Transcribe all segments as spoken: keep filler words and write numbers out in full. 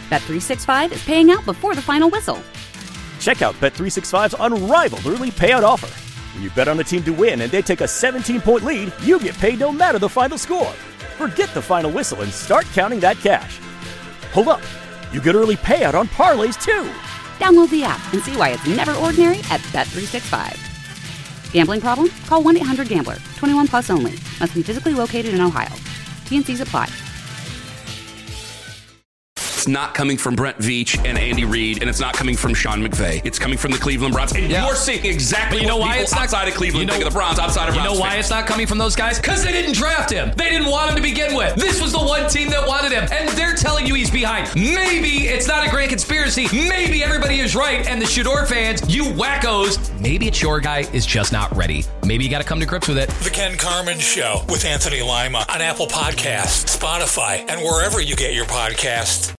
Bet three sixty-five is paying out before the final whistle. Check out Bet three sixty-five's unrivaled early payout offer. When you bet on a team to win and they take a seventeen-point lead, you get paid no matter the final score. Forget the final whistle and start counting that cash. Hold up. You get early payout on parlays, too. Download the app and see why it's never ordinary at Bet three sixty-five. Gambling problem? Call one eight hundred gambler. twenty-one plus only. Must be physically located in Ohio. T and C's apply. It's not coming from Brent Veach and Andy Reid, and it's not coming from Sean McVay. It's coming from the Cleveland Browns. And yeah. you're seeing exactly you know what why people it's not, outside of Cleveland you know, think of the Browns, outside of You Browns know why fans. it's not coming from those guys? Because they didn't draft him. They didn't want him to begin with. This was the one team that wanted him, and they're telling you he's behind. Maybe it's not a grand conspiracy. Maybe everybody is right, and the Shador fans, you wackos, maybe it's your guy is just not ready. Maybe you got to come to grips with it. The Ken Carman Show with Anthony Lima on Apple Podcasts, Spotify, and wherever you get your podcasts.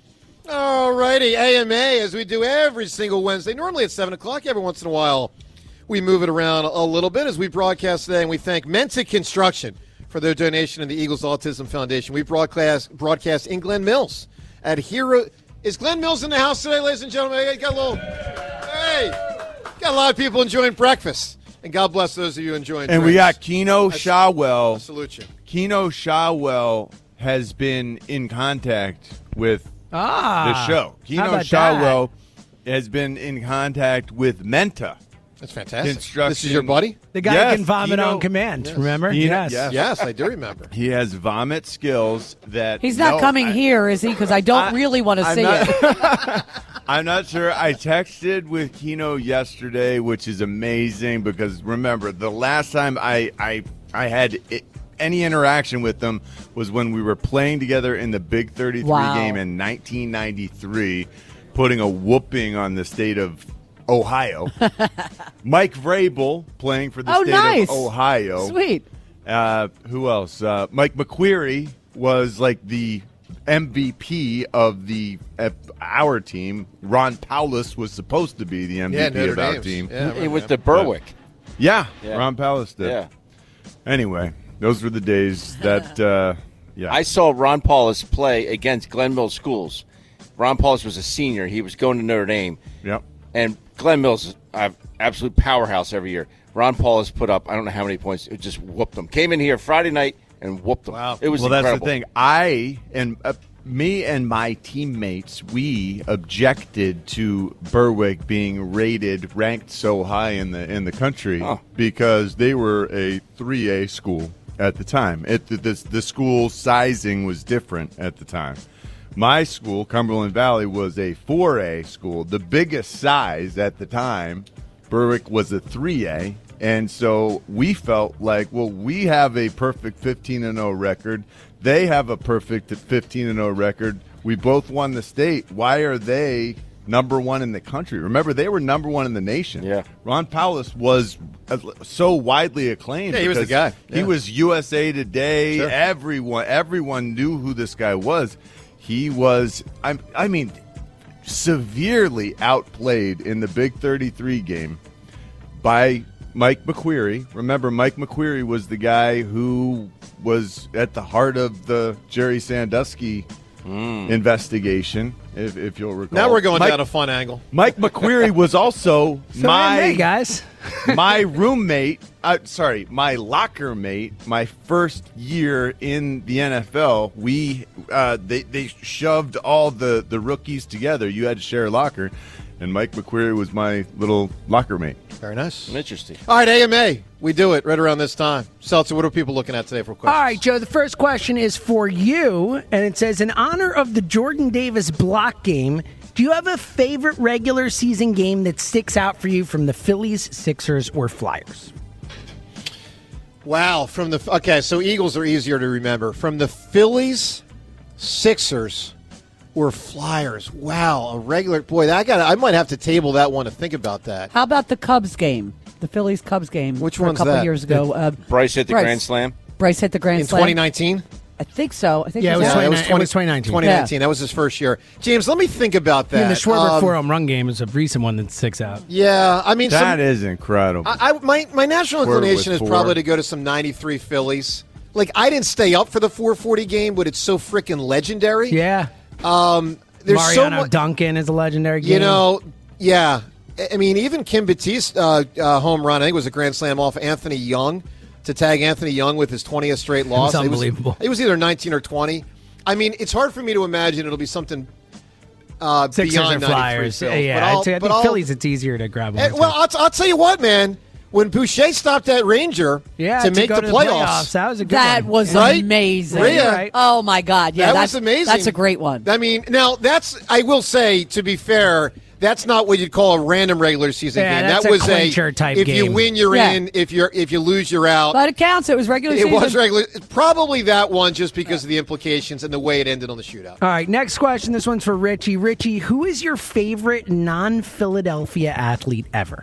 All righty, A M A, as we do every single Wednesday, normally at seven o'clock. Every once in a while, we move it around a little bit as we broadcast today, and we thank Menta Construction for their donation to the Eagles Autism Foundation. We broadcast broadcast in Glen Mills at Hero. Is Glen Mills in the house today, ladies and gentlemen? Hey, got a little, hey, got a lot of people enjoying breakfast, and God bless those of you enjoying And drinks. we got Keno Shawwell. I salute you. Keno Shawwell has been in contact with Ah, the show. Keno Shawwell has been in contact with Menta. That's fantastic. Construction. This is your buddy? The guy yes, who can vomit Keno, on command, yes. remember? Keno, yes. yes. Yes, I do remember. He has vomit skills that... He's not no, coming I, here, is he? Because I don't I, really want to I'm see not, it. I'm not sure. I texted with Keno yesterday, which is amazing because, remember, the last time I, I, I had... It, any interaction with them was when we were playing together in the Big thirty-three Wow. game in nineteen ninety-three, putting a whooping on the state of Ohio. Mike Vrabel playing for the Oh, state nice. of Ohio. Sweet. Uh, who else? Uh, Mike McQueary was like the M V P of the uh, our team. Ron Paulus was supposed to be the M V P Yeah, Notre of our Dame's. team. Yeah, It was the Berwick. Yeah, Yeah. Ron Paulus did. Yeah. Anyway, those were the days that, uh, yeah. I saw Ron Paulus play against Glen Mills Schools. Ron Paulus was a senior. He was going to Notre Dame. Yep. And Glen Mills is an absolute powerhouse every year. Ron Paulus put up, I don't know how many points. It just whooped them. Came in here Friday night and whooped them. Wow. It was well, incredible. that's the thing. I and uh, me and my teammates, we objected to Berwick being rated, ranked so high in the in the country Oh. because they were a three A school at the time. It the, the, the school sizing was different at the time. My school, Cumberland Valley, was a four A school. The biggest size at the time, Berwick was a three A. And so we felt like, well, we have a perfect fifteen and oh record. They have a perfect fifteen and oh record. We both won the state. Why are they number one in the country? Remember, they were number one in the nation. Yeah. Ron Paulus was uh, so widely acclaimed. Yeah, he was the because guy. He Yeah. was U S A Today. Sure. Everyone, everyone knew who this guy was. He was, I, I mean, severely outplayed in the Big thirty-three game by Mike McQueary. Remember, Mike McQueary was the guy who was at the heart of the Jerry Sandusky Mm. investigation, if, if you'll recall. Now we're going Mike, down a fun angle. Mike McQueary was also So my hey, guys. my roommate. Uh, sorry, my locker mate. My first year in the N F L, we uh, they they shoved all the the rookies together. You had to share a locker, and Mike McQueary was my little locker mate. Very nice. Interesting. All right, A M A. We do it right around this time. Seltzer, what are people looking at today for questions? All right, Joe, the first question is for you, and it says, in honor of the Jordan Davis block game, do you have a favorite regular season game that sticks out for you from the Phillies, Sixers, or Flyers? Wow. From the okay, so Eagles are easier to remember. From the Phillies, Sixers, or Flyers. Wow, a regular boy. I got. I might have to table that one to think about that. How about the Cubs game? The Phillies Cubs game. Which for one's a couple that? years ago. Uh, Bryce hit the Bryce. grand slam. Bryce hit the grand In slam. twenty nineteen? I think so. I think Yeah, it was that. Yeah, it was, twenty- it was twenty nineteen. twenty nineteen. That was his first year. James, let me think about that. I mean, the Schwarber Um, four home run game is a recent one that sticks out. Yeah, I mean, That some, is incredible. I, I my my natural Squirt inclination with is four. probably to go to some ninety-three Phillies. Like, I didn't stay up for the four forty game, but it's so freaking legendary. Yeah. Um, there's so Mariano much. Duncan is a legendary game. You know, yeah. I mean, even Kim Batiste uh, uh, home run, I think it was a grand slam off Anthony Young to tag Anthony Young with his twentieth straight loss. It was unbelievable. It was, it was either nineteen or twenty. I mean, it's hard for me to imagine it'll be something uh, Sixers beyond or Flyers. ninety-three. Yeah, But I'll- I'd say I but think I'll- Phillies, it's easier to grab Eh, one. well, I'll, I'll tell you what, man. When Boucher stopped that Ranger yeah, to to make go the to the playoffs, playoffs, that was a good That one. was Right? amazing. Rhea, Right. Oh my God! Yeah, that that's was amazing. That's a great one. I mean, now that's I will say, to be fair, that's not what you'd call a random regular season Yeah, game. that's that a was clincher type if you game. win, you're Yeah. in. If you're if you lose, you're out. But it counts. It was regular it season. was regular. Probably that one, just because of the implications and the way it ended on the shootout. All right, next question. This one's for Richie. Richie, who is your favorite non-Philadelphia athlete ever?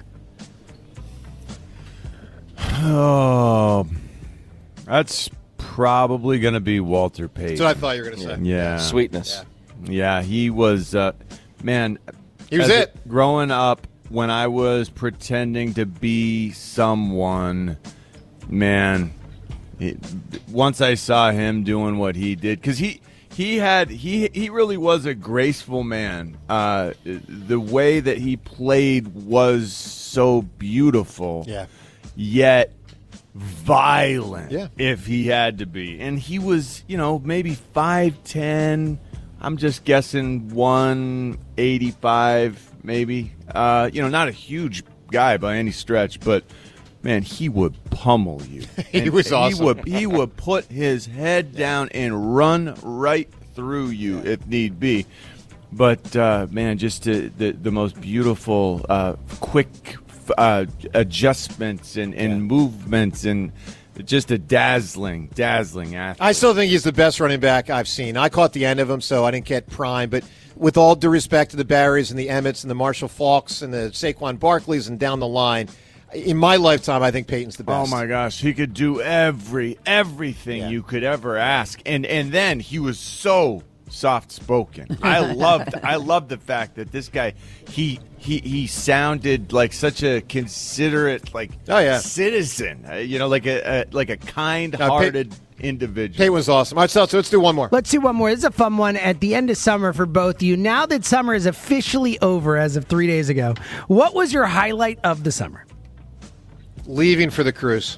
Oh, that's probably going to be Walter Payton. That's what I thought you were going to say. Yeah. Sweetness. Yeah, he was, uh, man. He was as a- it. Growing up, when I was pretending to be someone, man, it, once I saw him doing what he did, because he. He had he he really was a graceful man. Uh, the way that he played was so beautiful. Yeah. Yet violent. Yeah. If he had to be, and he was, you know, maybe five ten. I'm just guessing one eighty five, maybe. Uh, you know, not a huge guy by any stretch, but. Man, he would pummel you. He And was awesome. He would, he would put his head down and run right through you if need be. But, uh, man, just uh, the, the most beautiful, uh, quick uh, adjustments and, and movements and just a dazzling, dazzling athlete. I still think he's the best running back I've seen. I caught the end of him, so I didn't get prime. But with all due respect to the Barrys and the Emmets and the Marshall Faulks and the Saquon Barkleys and down the line, in my lifetime, I think Peyton's the best. Oh my gosh, he could do every everything Yeah. you could ever ask, and and then he was so soft spoken. I loved I loved the fact that this guy he he he sounded like such a considerate like Oh, yeah. citizen, uh, you know, like a, a like a kind hearted individual. Peyton was awesome. All right, so, so let's do one more. Let's do one more. This is a fun one at the end of summer for both of you. Now that summer is officially over as of three days ago, what was your highlight of the summer? Leaving for the cruise.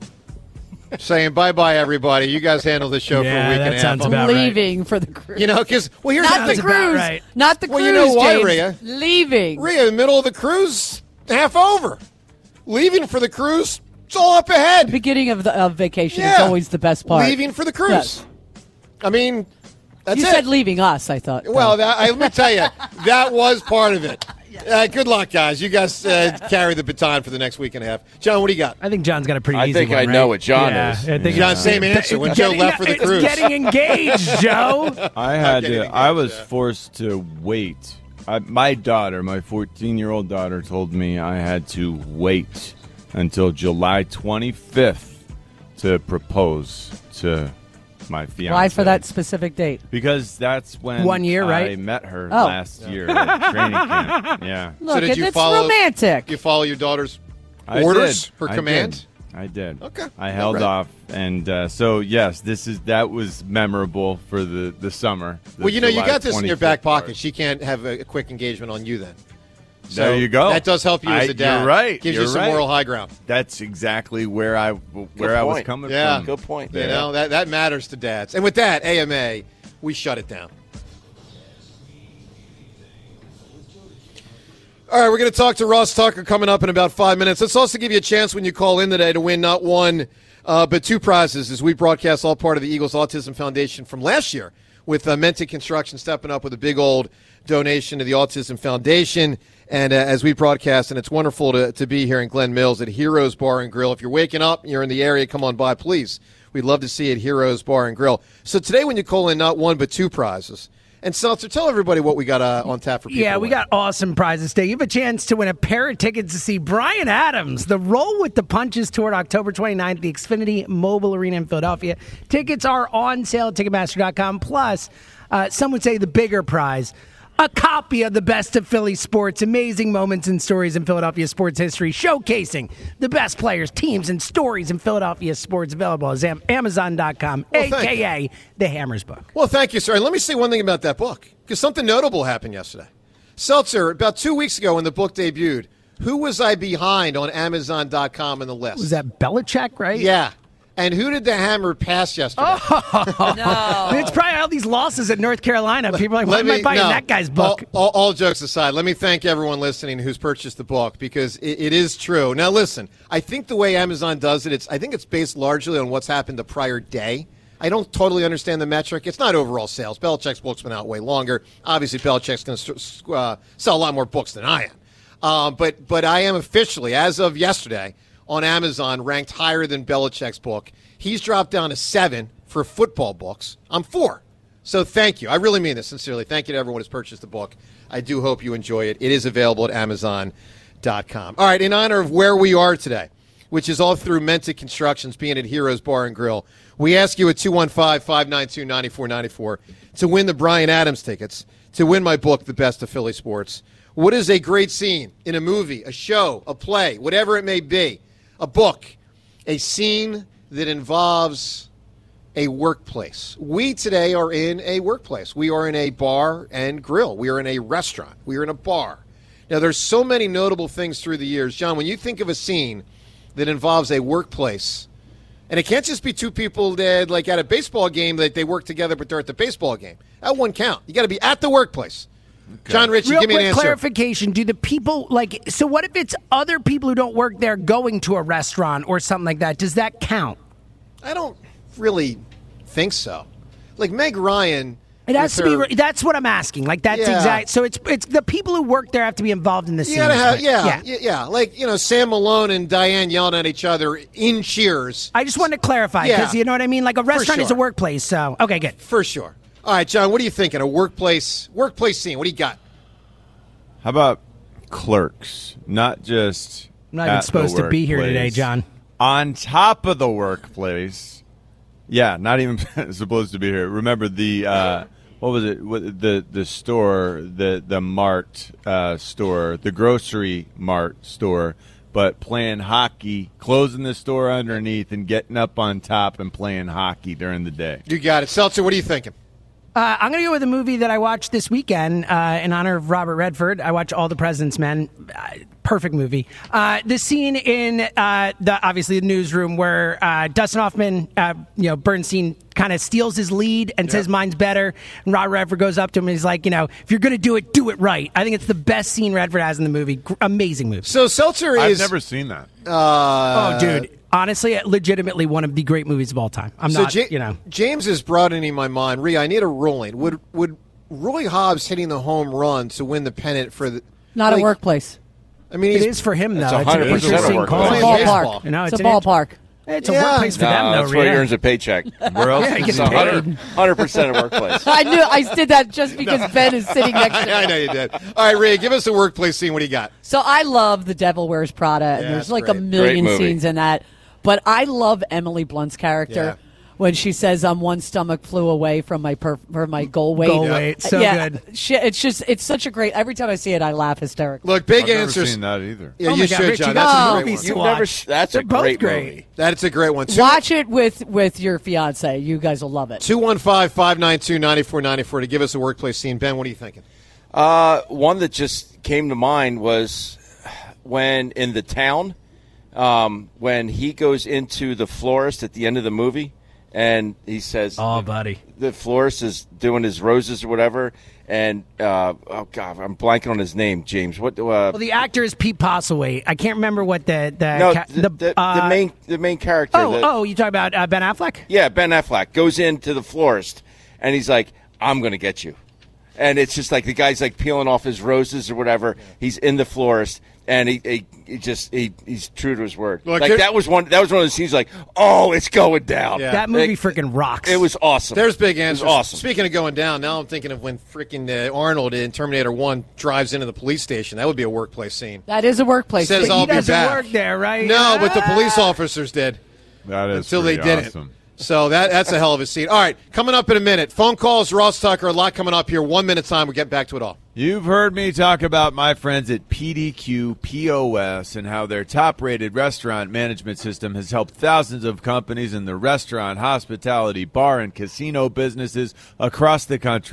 Saying bye-bye, everybody. You guys handle this show Yeah, for a week that and a half. sounds I'm- about right. Leaving for the cruise. You know, because, well, here's Not the the thing. about cruise. right. Not the Well, cruise. you know why, James. Rhea? Leaving. Rhea, in the middle of the cruise, half over. Leaving for the cruise, it's all up ahead. Beginning of the of vacation is Yeah. always the best part. Leaving for the cruise. Yes. I mean, that's you it. said leaving us, I thought. Well, that, I, let me tell you, that was part of it. Uh, good luck, guys. You guys uh, carry the baton for the next week and a half. John, what do you got? I think John's got a pretty I easy think one, I right? know what John yeah, is. I think John, it's- same answer when Joe getting- left for the it's cruise. getting engaged, Joe. I had getting to. engaged, I was yeah. forced to wait. I, my daughter, my fourteen-year-old daughter, told me I had to wait until July twenty-fifth to propose to my fiance. Why for that specific date? Because that's when One year, I right? met her Oh. last year at training camp. Yeah, Look, did it- you it's follow- romantic. You follow your daughter's I orders, did. her I command? did. I did. Okay. I All held right. off, and uh, so yes, this is that was memorable for the the summer. the Well, you know, you July got this in your back twenty-fifth part. pocket. She can't have a, a quick engagement on you then. So There you go. That does help you as I- a dad. You're right. Gives you're you some right. moral high ground. That's exactly where I where I was point. coming Yeah. from. Good point. You know, that, that matters to dads. And with that, A M A, we shut it down. All right, we're going to talk to Ross Tucker coming up in about five minutes. Let's also give you a chance when you call in today to win not one, uh, but two prizes as we broadcast all part of the Eagles Autism Foundation from last year with uh, Menti Construction stepping up with a big old donation to the Autism Foundation. And uh, as we broadcast, and it's wonderful to, to be here in Glen Mills at Heroes Bar and Grill. If you're waking up, you're in the area, come on by, please. We'd love to see you at Heroes Bar and Grill. So today when you call in, not one, but two prizes. And Seltzer, tell everybody what we got uh, on tap for people. Yeah, to we win. got awesome prizes today. You have a chance to win a pair of tickets to see Bryan Adams, the Roll with the Punches tour, October twenty-ninth, the Xfinity Mobile Arena in Philadelphia. Tickets are on sale at Ticketmaster dot com. Plus, uh, some would say the bigger prize, a copy of the Best of Philly Sports, amazing moments and stories in Philadelphia sports history, showcasing the best players, teams, and stories in Philadelphia sports, available at Amazon dot com, Well, a thank k a the Hammers book. Well, thank you, sir. And let me say one thing about that book. because something notable happened yesterday. Seltzer, about two weeks ago when the book debuted, who was I behind on Amazon dot com in the list? Was that Belichick, right? Yeah. And who did the Hammer pass yesterday? Oh, no. It's probably all these losses at North Carolina. People are like, why am I buying no, that guy's book? All, all, all jokes aside, let me thank everyone listening who's purchased the book because it, it is true. Now, listen, I think the way Amazon does it, it's I think it's based largely on what's happened the prior day. I don't totally understand the metric. It's not overall sales. Belichick's book's been out way longer. Obviously, Belichick's going to uh, sell a lot more books than I am. Uh, but but I am officially, as of yesterday, on Amazon, ranked higher than Belichick's book. He's dropped down to seven for football books. I'm four. So thank you. I really mean this sincerely. Thank you to everyone who's purchased the book. I do hope you enjoy it. It is available at Amazon dot com. All right, in honor of where we are today, which is all through Menta Constructions, being at Heroes Bar and Grill, we ask you at two one five, five nine two, nine four nine four to win the Bryan Adams tickets, to win my book, The Best of Philly Sports. What is a great scene in a movie, a show, a play, whatever it may be, a book, a scene that involves a workplace? We today are in a workplace. We are in a bar and grill. We are in a restaurant. We are in a bar. Now, there's so many notable things through the years. John, when you think of a scene that involves a workplace, and it can't just be two people that, like at a baseball game, that they work together, but they're at the baseball game. That won't count. You got to be at the workplace. Okay. John Ritchie, Real give me an quick answer. clarification. Do the people, like, so what if it's other people who don't work there going to a restaurant or something like that? Does that count? I don't really think so. Like Meg Ryan. It has to her, be. That's what I'm asking. Like that's yeah. exact. So it's it's the people who work there have to be involved in the scene. You gotta have, yeah, yeah, yeah, yeah. Like you know, Sam Malone and Diane yelling at each other in Cheers. I just wanted to clarify because yeah. you know what I mean. Like a restaurant sure. is a workplace. So okay, good. For sure. All right, John. What are you thinking? A workplace workplace scene. What do you got? How about Clerks? Not just. I'm not even supposed to be here today, John. On top of the workplace. Yeah, not even supposed to be here. Remember the uh, what was it? What, the the store, the the Mart uh, store, the grocery Mart store, but playing hockey, closing the store underneath and getting up on top and playing hockey during the day. You got it, Seltzer. What are you thinking? Uh, I'm going to go with a movie that I watched this weekend uh, in honor of Robert Redford. I watched All the President's Men. Uh, perfect movie. Uh, the scene in uh, the obviously the newsroom where uh, Dustin Hoffman, uh, you know, Bernstein kind of steals his lead and yep. says mine's better. And Robert Redford goes up to him and he's like, you know, if you're going to do it, do it right. I think it's the best scene Redford has in the movie. G- amazing movie. So Seltzer is. I've never seen that. Uh, oh, dude. Honestly, legitimately one of the great movies of all time. I'm so not, Ja- you know. James is broadening my mind. Rhea, I need a ruling. Would would Roy Hobbs hitting the home run to win the pennant for the not like, a workplace? I mean, it he's, is for him though. It's It's, one hundred an percent interesting a call. It's a ballpark. You know, it's, it's a ballpark. It's a Yeah. workplace for No, them, though. that's where he Rhea. earns a paycheck. Where else? Yeah, he is gets he? paid. one hundred percent a workplace. I knew I did that just because Ben is sitting next to me. I know you did. All right, Rhea, give us a workplace scene. What do you got? So I love The Devil Wears Prada, and Yeah, there's that's like great. a million Great movie. scenes in that. But I love Emily Blunt's character Yeah. when she says, "I'm one stomach flew away from my per- from my goal weight." Goal weight. So yeah, good. She, it's just it's such a great. Every time I see it, I laugh hysterically. Look, big I've never answers. seen that either. Yeah, Oh you my God, should, Richie, John. that's That's a a movie great to one. You've watch. never. sh- That's They're a both great, great. movie. That's a great one. Watch it with with your fiance. You guys will love it. two one five, five nine two, nine four nine four to give us a workplace scene. Ben, what are you thinking? Uh, one that just came to mind was when in The Town, um, when he goes into the florist at the end of the movie, and he says, Oh, buddy. the florist is doing his roses or whatever, and uh, oh god, I'm blanking on his name. James, what? Uh, Well, the actor is Pete Postlethwaite. I can't remember what the the no, ca- the, the, uh, the main the main character. Oh, the- oh, you talking about uh, Ben Affleck? Yeah, Ben Affleck goes into the florist, and he's like, I'm going to get you. And it's just like the guy's like peeling off his roses or whatever. He's in the florist, and he, he, he just he, he's true to his word. Look, like there- that was one that was one of the scenes like, oh, it's going down. Yeah. That movie It- freaking rocks. It was awesome. There's big It answers. was awesome. Speaking of going down, now I'm thinking of when freaking uh, Arnold in Terminator one drives into the police station. That would be a workplace scene. That is a workplace. Says scene. I'll he be doesn't back. work there, right? No, but the Ah. police officers did That is until they pretty didn't. awesome. So that that's a hell of a scene. All right, coming up in a minute. Phone calls, Ross Tucker, a lot coming up here. One minute time. We'll get back to it all. You've heard me talk about my friends at P D Q P O S and how their top-rated restaurant management system has helped thousands of companies in the restaurant, hospitality, bar, and casino businesses across the country.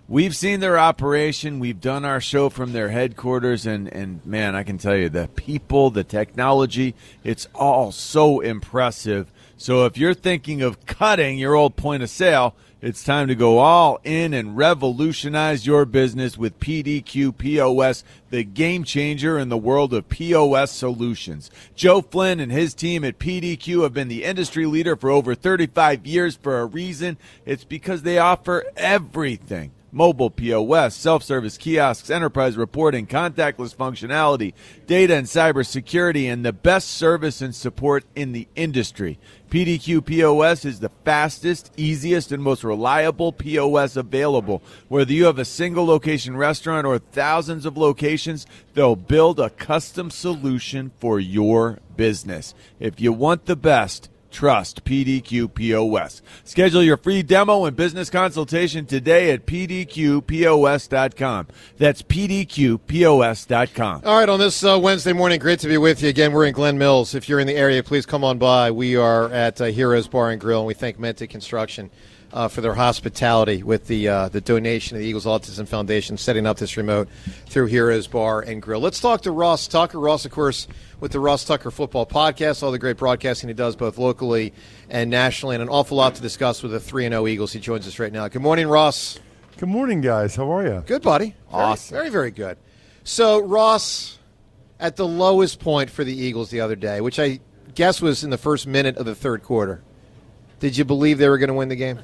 we've seen their operation. We've done our show from their headquarters, and, and man, I can tell you, the people, the technology, it's all so impressive. So if you're thinking of cutting your old point of sale, it's time to go all in and revolutionize your business with P D Q P O S, the game changer in the world of P O S solutions. Joe Flynn and his team at P D Q have been the industry leader for over thirty-five years for a reason. It's because they offer everything. Mobile P O S, self-service kiosks, enterprise reporting, contactless functionality, data and cybersecurity, and the best service and support in the industry. P D Q P O S is the fastest, easiest, and most reliable P O S available. Whether you have a single location restaurant or thousands of locations, they'll build a custom solution for your business. If you want the best, trust P D Q P O S. Schedule your free demo and business consultation today at P D Q P O S dot com. That's P D Q P O S dot com. All right, on this uh, Wednesday morning, great to be with you again. We're in Glen Mills. If you're in the area, please come on by. We are at uh, Heroes Bar and Grill, and we thank Menta Construction uh, for their hospitality with the uh, the donation of the Eagles Autism Foundation, setting up this remote through Heroes Bar and Grill. Let's talk to Ross Tucker. Ross, of course, with the Ross Tucker Football Podcast, all the great broadcasting he does both locally and nationally, and an awful lot to discuss with the three and oh Eagles. He joins us right now. Good morning, Ross. Good morning, guys. How are you? Good, buddy. Awesome. Very, very, very good. So, Ross, at the lowest point for the Eagles the other day, which I guess was in the first minute of the third quarter, did you believe they were going to win the game?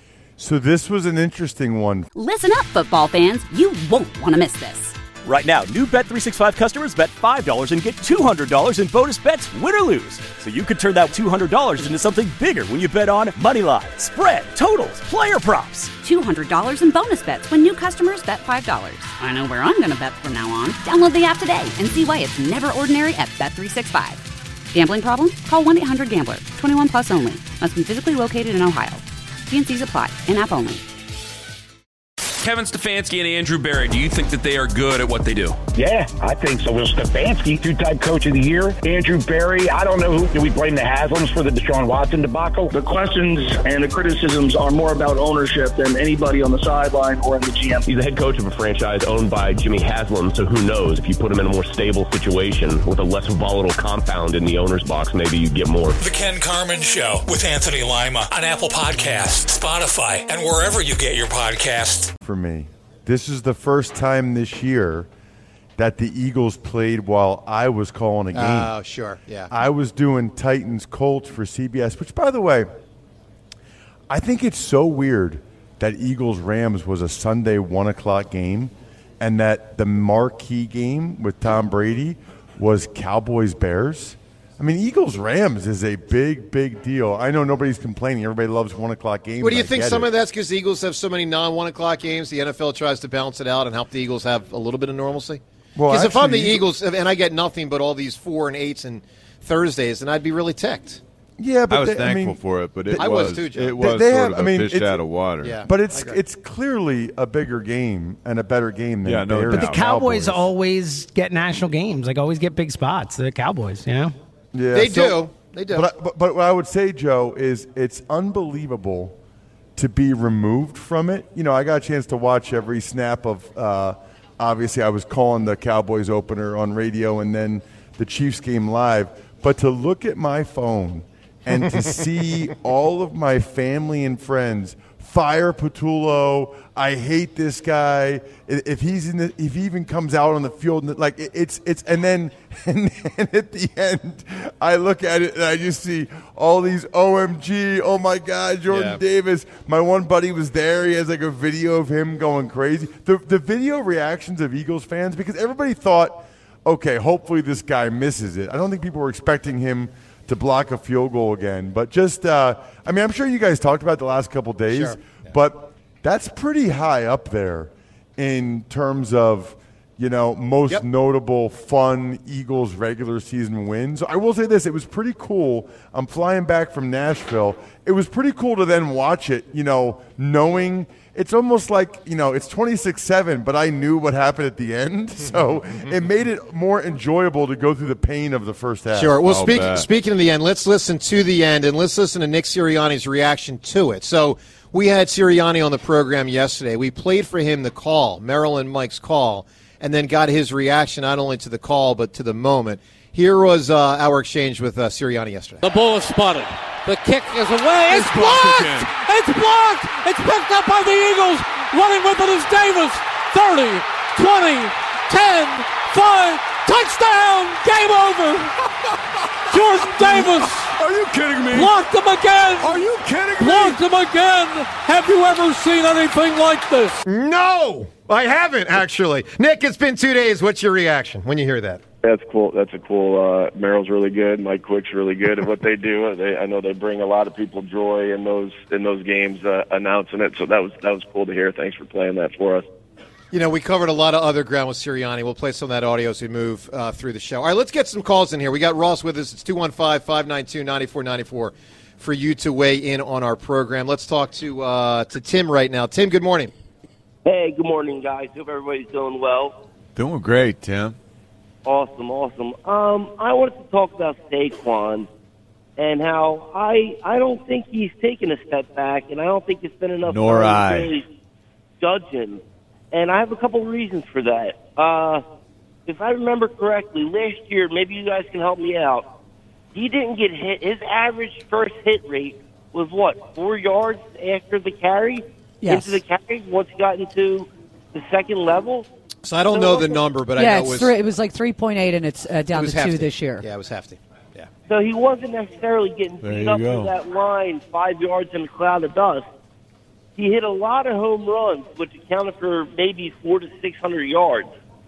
So this was an interesting one. Listen up, football fans. You won't want to miss this. Right now, new Bet three sixty-five customers bet five dollars and get two hundred dollars in bonus bets, win or lose. So you could turn that two hundred dollars into something bigger when you bet on money line, spread, totals, player props. two hundred dollars in bonus bets when new customers bet five dollars. I know where I'm going to bet from now on. Download the app today and see why it's never ordinary at Bet three sixty-five. Gambling problem? Call one eight hundred gambler. twenty-one plus only. Must be physically located in Ohio. T N Cs apply. In-app only. Kevin Stefanski and Andrew Berry, do you think that they are good at what they do? Yeah, I think so. Well, Stefanski, two-time coach of the year. Andrew Berry, I don't know who. Do we blame the Haslams for the Deshaun Watson debacle? The questions and the criticisms are more about ownership than anybody on the sideline or in the G M. He's the head coach of a franchise owned by Jimmy Haslam, so who knows? If you put him in a more stable situation with a less volatile compound in the owner's box, maybe you get more. The Ken Carman Show with Anthony Lima on Apple Podcasts, Spotify, and wherever you get your podcasts. For me, this is the first time this year that the Eagles played while I was calling a game. Oh, sure, yeah. I was doing Titans Colts for C B S, which, by the way, I think it's so weird that Eagles Rams was a Sunday one o'clock game, and that the marquee game with Tom Brady was Cowboys Bears. I mean, Eagles-Rams is a big, big deal. I know nobody's complaining. Everybody loves one o'clock games. What do you think? Some it. of that's because the Eagles have so many non-one o'clock games. The N F L tries to balance it out and help the Eagles have a little bit of normalcy. Because Well, if I'm the actually, Eagles and I get nothing but all these four and eights and Thursdays, then I'd be really ticked. Yeah, but I was they, thankful I mean, for it, but it I was, was too, Joe. it was they sort have, of I mean, a fish it's- out of water. Yeah. But it's I agree. it's clearly a bigger game and a better game than Yeah, no Bears doubt. But the Cowboys, Cowboys. always get national games, like always get big spots. The Cowboys, you know? Yeah, They so- do. They do. But, I, but but what I would say, Joe, is it's unbelievable to be removed from it. You know, I got a chance to watch every snap of. Uh, obviously, I was calling the Cowboys opener on radio and then the Chiefs game live. But to look at my phone and to see all of my family and friends fire Patullo. I hate this guy. If he's in the, if he even comes out on the field, like it's it's, and then and then at the end, I look at it and I just see all these O M G, oh my God, Jordan Yeah. Davis. My one buddy was there. He has like a video of him going crazy. The the video reactions of Eagles fans, because everybody thought, okay, hopefully this guy misses it. I don't think people were expecting him to block a field goal again. But just, uh, I mean, I'm sure you guys talked about it the last couple days, Sure. Yeah. but that's pretty high up there in terms of you know, most Yep. notable, fun Eagles regular season wins. I will say this, it was pretty cool. I'm flying back from Nashville. It was pretty cool to then watch it, you know, knowing it's almost like, you know, it's twenty-six seven, but I knew what happened at the end. So it made it more enjoyable to go through the pain of the first half. Sure. Well, I'll speak, bet. speaking of the end, let's listen to the end, and let's listen to Nick Sirianni's reaction to it. So we had Sirianni on the program yesterday. We played for him the call, Merrill and Mike's call, and then got his reaction not only to the call but to the moment. Here was uh, our exchange with uh, Sirianni yesterday. The ball is spotted. The kick is away. It's, It's blocked blocked. again. It's blocked. It's picked up by the Eagles. Running with it is Davis. thirty, twenty, ten, five. Touchdown. Game over. Jordan Davis. Are you kidding me? Blocked him again. Are you kidding me? Blocked him again. Have you ever seen anything like this? No, I haven't, actually. Nick, it's been two days. What's your reaction when you hear that? That's cool. That's a cool. Uh, Merrill's really good. Mike Quick's really good at what they do. They, I know they bring a lot of people joy in those in those games, uh, announcing it. So that was that was cool to hear. Thanks for playing that for us. You know, we covered a lot of other ground with Sirianni. We'll play some of that audio as we move uh, through the show. All right, let's get some calls in here. We got Ross with us. It's two one five, five nine two, nine four nine four for you to weigh in on our program. Let's talk to uh, to Tim right now. Tim, good morning. Hey, good morning, guys. Hope everybody's doing well. Doing great, Tim. Awesome, awesome. Um, I wanted to talk about Saquon and how I I don't think he's taken a step back, and I don't think it's been enough Nor time I. to really judge him. And I have a couple of reasons for that. Uh, if I remember correctly, last year, maybe you guys can help me out, he didn't get hit. His average first hit rate was, what, four yards after the carry? Yes. Into the carry once he got into the second level? So I don't know the number, but yeah, I know it's it was, three, it was like three point eight, and it's uh, down it was to two hefty. this year. Yeah, it was hefty. Yeah. So he wasn't necessarily getting There beat you up go. to that line five yards in a cloud of dust. He hit a lot of home runs, which accounted for maybe four to six hundred yards.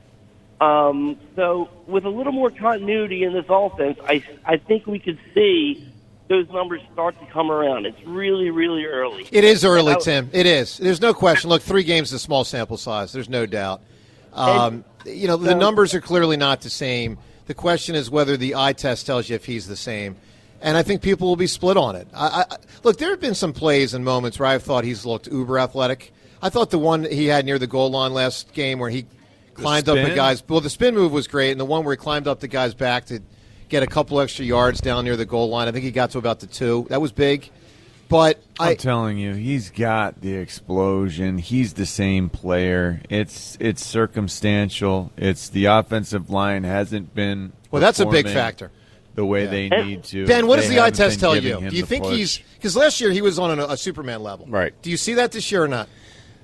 Um, so with a little more continuity in this offense, I, I think we could see those numbers start to come around. It's really, really early. It is early, I- Tim. It is. There's no question. Look, three games is a small sample size. There's no doubt. Um, you know, the numbers are clearly not the same. The question is whether the eye test tells you if he's the same. And I think people will be split on it. I, I, look, there have been some plays and moments where I've thought he's looked uber athletic. I thought the one he had near the goal line last game where he climbed up the spin? guy's – well, the spin move was great, and the one where he climbed up the guy's back to get a couple extra yards down near the goal line. I think he got to about the two. That was big. But I, I'm telling you, he's got the explosion. He's the same player. It's it's circumstantial. It's the offensive line hasn't been Well, that's a big performing factor. the way Yeah. they And- need to. Ben, what They does the eye haven't test been tell giving you? him Do you the think push. he's – because last year he was on a, a Superman level. Right. Do you see that this year or not?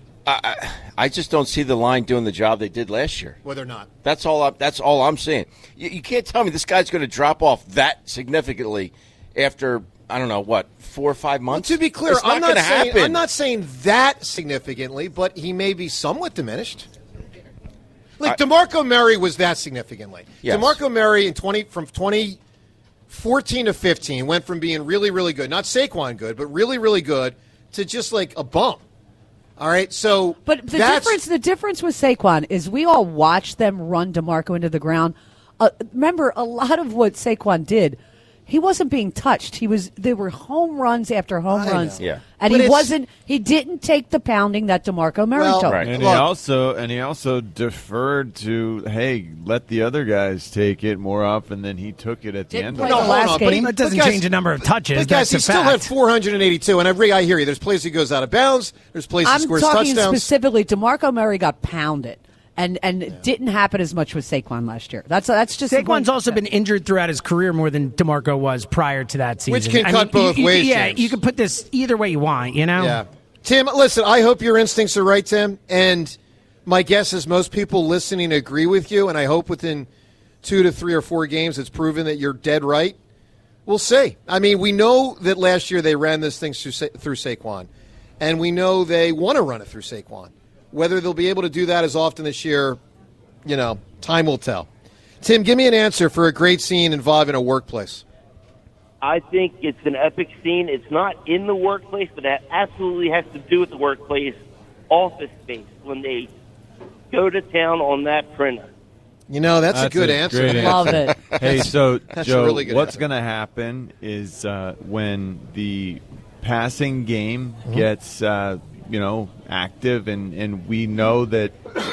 I, I just don't see the line doing the job they did last year. Well, they're not. That's all. I, that's all I'm saying. You, you can't tell me this guy's going to drop off that significantly after I don't know what four or five months. To be clear, it's not I'm not going to saying happen. I'm not saying that significantly, but he may be somewhat diminished. Like I- DeMarco Murray was that significantly. Yes. DeMarco Murray in twenty from twenty fourteen to fifteen went from being really really good, not Saquon good, but really really good, to just like a bum. All right, so But the that's, difference, the difference with Saquon is we all watched them run DeMarco into the ground. Uh, remember, a lot of what Saquon did, he wasn't being touched. He was. There were home runs after home I runs, know. Yeah. and But he it's- wasn't. He didn't take the pounding that DeMarco Murray Well, took. Right. And he Look. also and he also deferred to hey, let the other guys take it more often than he took it at the Didn't end. play of the it. hold last on, but game. he- That doesn't but guys- change the number of touches. But guys, That's he a still fact. had four hundred eighty-two, and I, I hear you. There's places he goes out of bounds. There's places he I'm scores talking touchdowns. specifically. DeMarco Murray got pounded, and and it didn't happen as much with Saquon last year. That's that's just Saquon's also been injured throughout his career more than DeMarco was prior to that season. Which can I cut mean, both you- you- ways, Yeah, James. you can put this either way you want, you know? Yeah. Tim, listen, I hope your instincts are right, Tim. And my guess is most people listening agree with you. And I hope within two to three or four games it's proven that you're dead right. We'll see. I mean, we know that last year they ran this thing through, Sa- through Saquon. And we know they want to run it through Saquon. Whether they'll be able to do that as often this year, you know, time will tell. Tim, give me an answer for a great scene involving a workplace. I think it's an epic scene. It's not in the workplace, but that absolutely has to do with the workplace, office space, when they go to town on that printer. You know, that's, That's a good a answer. great Love it. Hey, so That's a Joe, really good what's answer. going to happen is uh, when the passing game Mm-hmm. gets, uh, you know, active, and, and we know that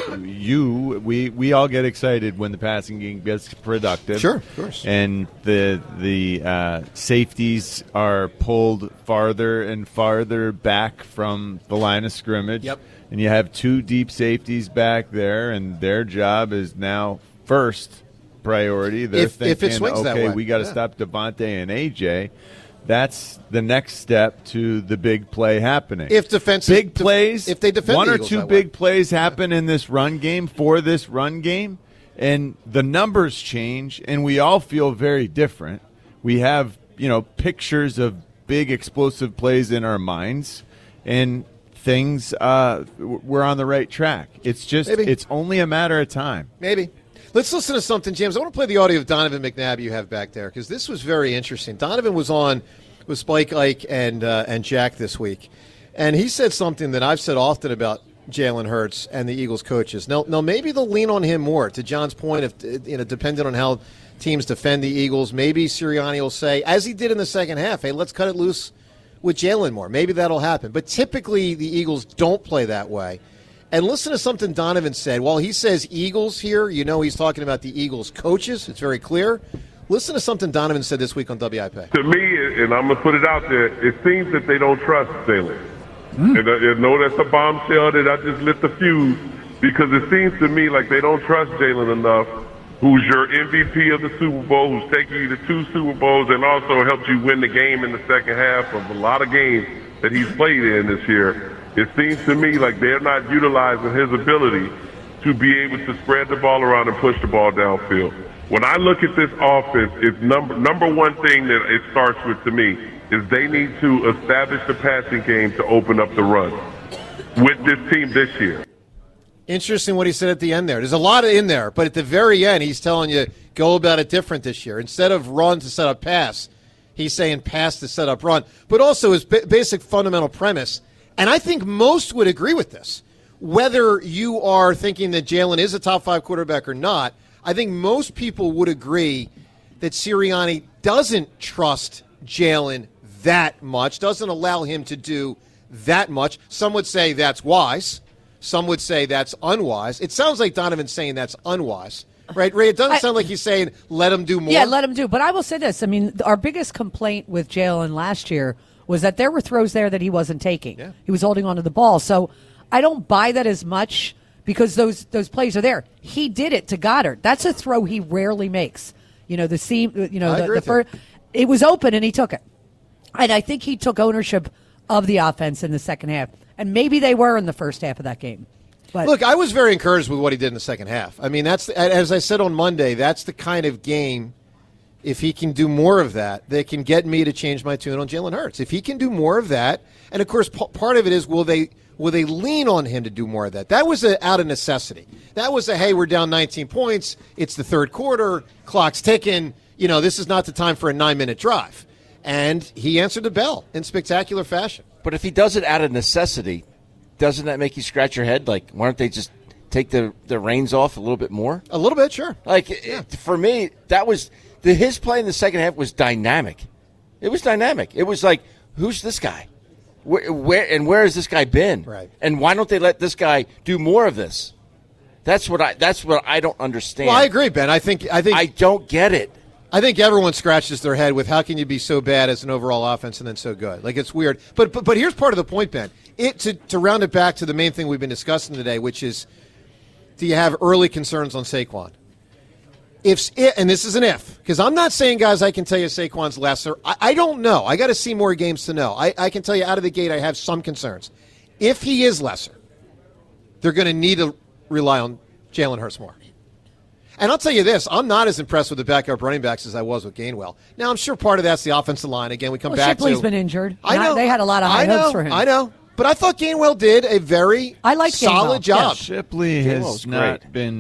you, we we all get excited when the passing game gets productive. Sure, of course. And the the uh, safeties are pulled farther and farther back from the line of scrimmage. Yep. And you have two deep safeties back there, and their job is now first priority. They're If- if thinking, it swings that okay, way, we got to yeah. stop Devontae and A J. That's the next step to the big play happening. If defense big plays, if they defend one the or Eagles two that way. big plays happen in this run game for this run game, and the numbers change, and we all feel very different. We have, you know, pictures of big explosive plays in our minds, and things uh, we're on the right track. It's just Maybe. it's only a matter of time. Maybe. Let's listen to something, James. I want to play the audio of Donovan McNabb you have back there because this was very interesting. Donovan was on with Spike Ike and uh, and Jack this week, and he said something that I've said often about Jalen Hurts and the Eagles coaches. Now, now maybe they'll lean on him more. To John's point, if you know, depending on how teams defend the Eagles, maybe Sirianni will say, as he did in the second half, "Hey, let's cut it loose with Jalen more." Maybe that'll happen. But typically, the Eagles don't play that way. And listen to something Donovan said. While he says Eagles here, you know he's talking about the Eagles coaches. It's very clear. Listen to something Donovan said this week on W I P. To me, and I'm going to put it out there, it seems that they don't trust Jalen. Mm. And I know that's a bombshell that I just lit the fuse because it seems to me like they don't trust Jalen enough, who's your M V P of the Super Bowl, who's taken you to two Super Bowls and also helped you win the game in the second half of a lot of games that he's played in this year. It seems to me like they're not utilizing his ability to be able to spread the ball around and push the ball downfield. When I look at this offense, it's number number one thing that it starts with to me is they need to establish the passing game to open up the run with this team this year. Interesting what he said at the end there. There's a lot in there, but at the very end, he's telling you go about it different this year. Instead of run to set up pass, he's saying pass to set up run. But also his b- basic fundamental premise, and I think most would agree with this, whether you are thinking that Jalen is a top five quarterback or not, I think most people would agree that Sirianni doesn't trust Jalen that much, doesn't allow him to do that much. Some would say that's wise. Some would say that's unwise. It sounds like Donovan's saying that's unwise. Right, Ray? It doesn't I, sound like he's saying let him do more. Yeah, let him do. But I will say this. I mean, our biggest complaint with Jalen last year was that there were throws there that he wasn't taking. Yeah. He was holding onto the ball. So I don't buy that as much because those those plays are there. He did it to Goddard. That's a throw he rarely makes. You know, the seam, you know, I the, agree the with first, it was open and he took it. And I think he took ownership of the offense in the second half. And maybe they were in the first half of that game. But look, I was very encouraged with what he did in the second half. I mean, that's as I said on Monday, that's the kind of game, if he can do more of that, that can get me to change my tune on Jalen Hurts. If he can do more of that, and of course, p- part of it is will they will they lean on him to do more of that? That was a, out of necessity. That was a, hey, we're down nineteen points. It's the third quarter. Clock's ticking. You know, this is not the time for a nine-minute drive. And he answered the bell in spectacular fashion. But if he does it out of necessity, doesn't that make you scratch your head? Like, why don't they just take the, the reins off a little bit more? A little bit, sure. Like, yeah. it, for me, that was the his play in the second half was dynamic. It was dynamic. It was like, who's this guy? Where, where and where has this guy been? Right. And why don't they let this guy do more of this? That's what I. That's what I don't understand. Well, I agree, Ben. I think. I think. I don't get it. I think everyone scratches their head with how can you be so bad as an overall offense and then so good? Like, it's weird. But but, but here's part of the point, Ben. It to, to round it back to the main thing we've been discussing today, which is, do you have early concerns on Saquon? If and this is an if, because I'm not saying, guys, I can tell you Saquon's lesser. I, I don't know. I got to see more games to know. I, I can tell you out of the gate I have some concerns. If he is lesser, they're going to need to rely on Jalen Hurts more. And I'll tell you this, I'm not as impressed with the backup running backs as I was with Gainwell. Now, I'm sure part of that's the offensive line. Again, we come well, back Shipley's to... been injured. I know. They had a lot of high I know, hopes for him. I know. But I thought Gainwell did a very I like solid Gainwell. job. Yeah, Shipley Gainwell's has not great. been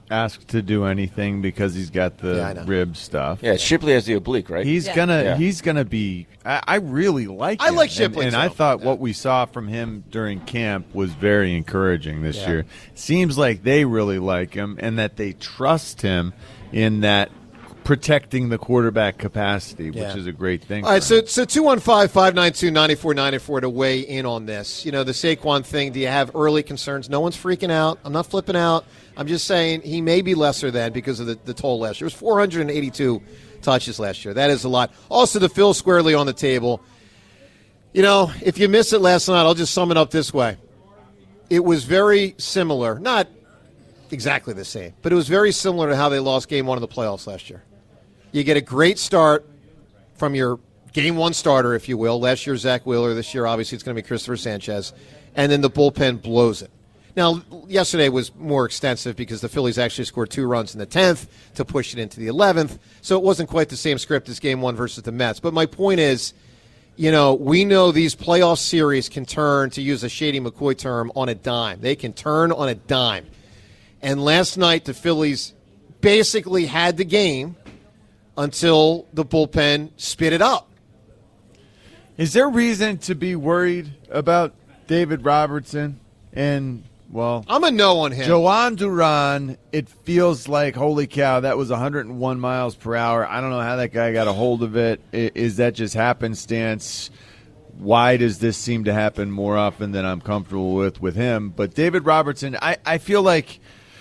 asked to do anything because he's got the Yeah, I know. rib stuff. Yeah, Shipley has the oblique, right? He's Yeah. gonna Yeah. he's gonna be. I, I really like. I him. like And- Shipley, and, too. I thought what we saw from him during camp was very encouraging this Yeah. year. Seems like they really like him and that they trust him in that protecting the quarterback capacity, which Yeah. is a great thing. All right, for him. so so two one five, five nine two, nine four nine four to weigh in on this. You know, the Saquon thing, do you have early concerns? No one's freaking out. I'm not flipping out. I'm just saying he may be lesser than because of the, the toll last year. It was four hundred eighty-two touches last year. That is a lot. Also, the Phil squarely on the table. You know, if you missed it last night, I'll just sum it up this way. It was very similar, not exactly the same, but it was very similar to how they lost game one of the playoffs last year. You get a great start from your game one starter, if you will. Last year, Zach Wheeler. This year, obviously, it's going to be Christopher Sanchez. And then the bullpen blows it. Now, yesterday was more extensive because the Phillies actually scored two runs in the tenth to push it into the eleventh. So it wasn't quite the same script as game one versus the Mets. But my point is, you know, we know these playoff series can turn, to use a Shady McCoy term, on a dime. They can turn on a dime. And last night, the Phillies basically had the game until the bullpen spit it up. Is there reason to be worried about David Robertson? And, well, I'm a no on him. Joan Duran, it feels like, holy cow, that was one hundred one miles per hour. I don't know how that guy got a hold of it. I- Is that just happenstance? Why does this seem to happen more often than I'm comfortable with with him? But David Robertson, I, I feel like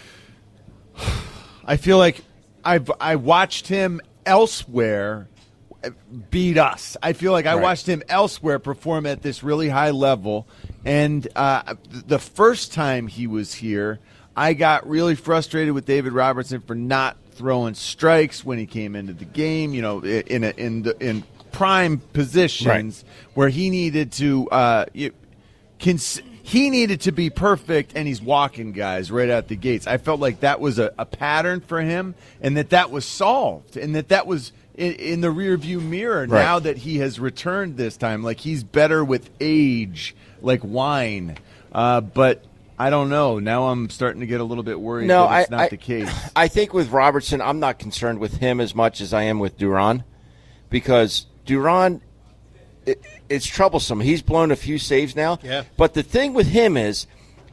I feel like I've I watched him elsewhere beat us. I feel like I Right. watched him elsewhere perform at this really high level. And uh, the first time he was here, I got really frustrated with David Robertson for not throwing strikes when he came into the game. You know, in a, in the, in prime positions where he needed to. Uh, you, cons- he needed to be perfect, and he's walking guys right out the gates. I felt like that was a, a pattern for him, and that that was solved, and that that was in, in the rearview mirror. Right. Now that he has returned this time, like he's better with age, like wine. Uh, but I don't know. Now I'm starting to get a little bit worried No, that it's I, not I, the case. I think with Robertson, I'm not concerned with him as much as I am with Duran, because Duran, it, it's troublesome. He's blown a few saves now. Yeah. But the thing with him is,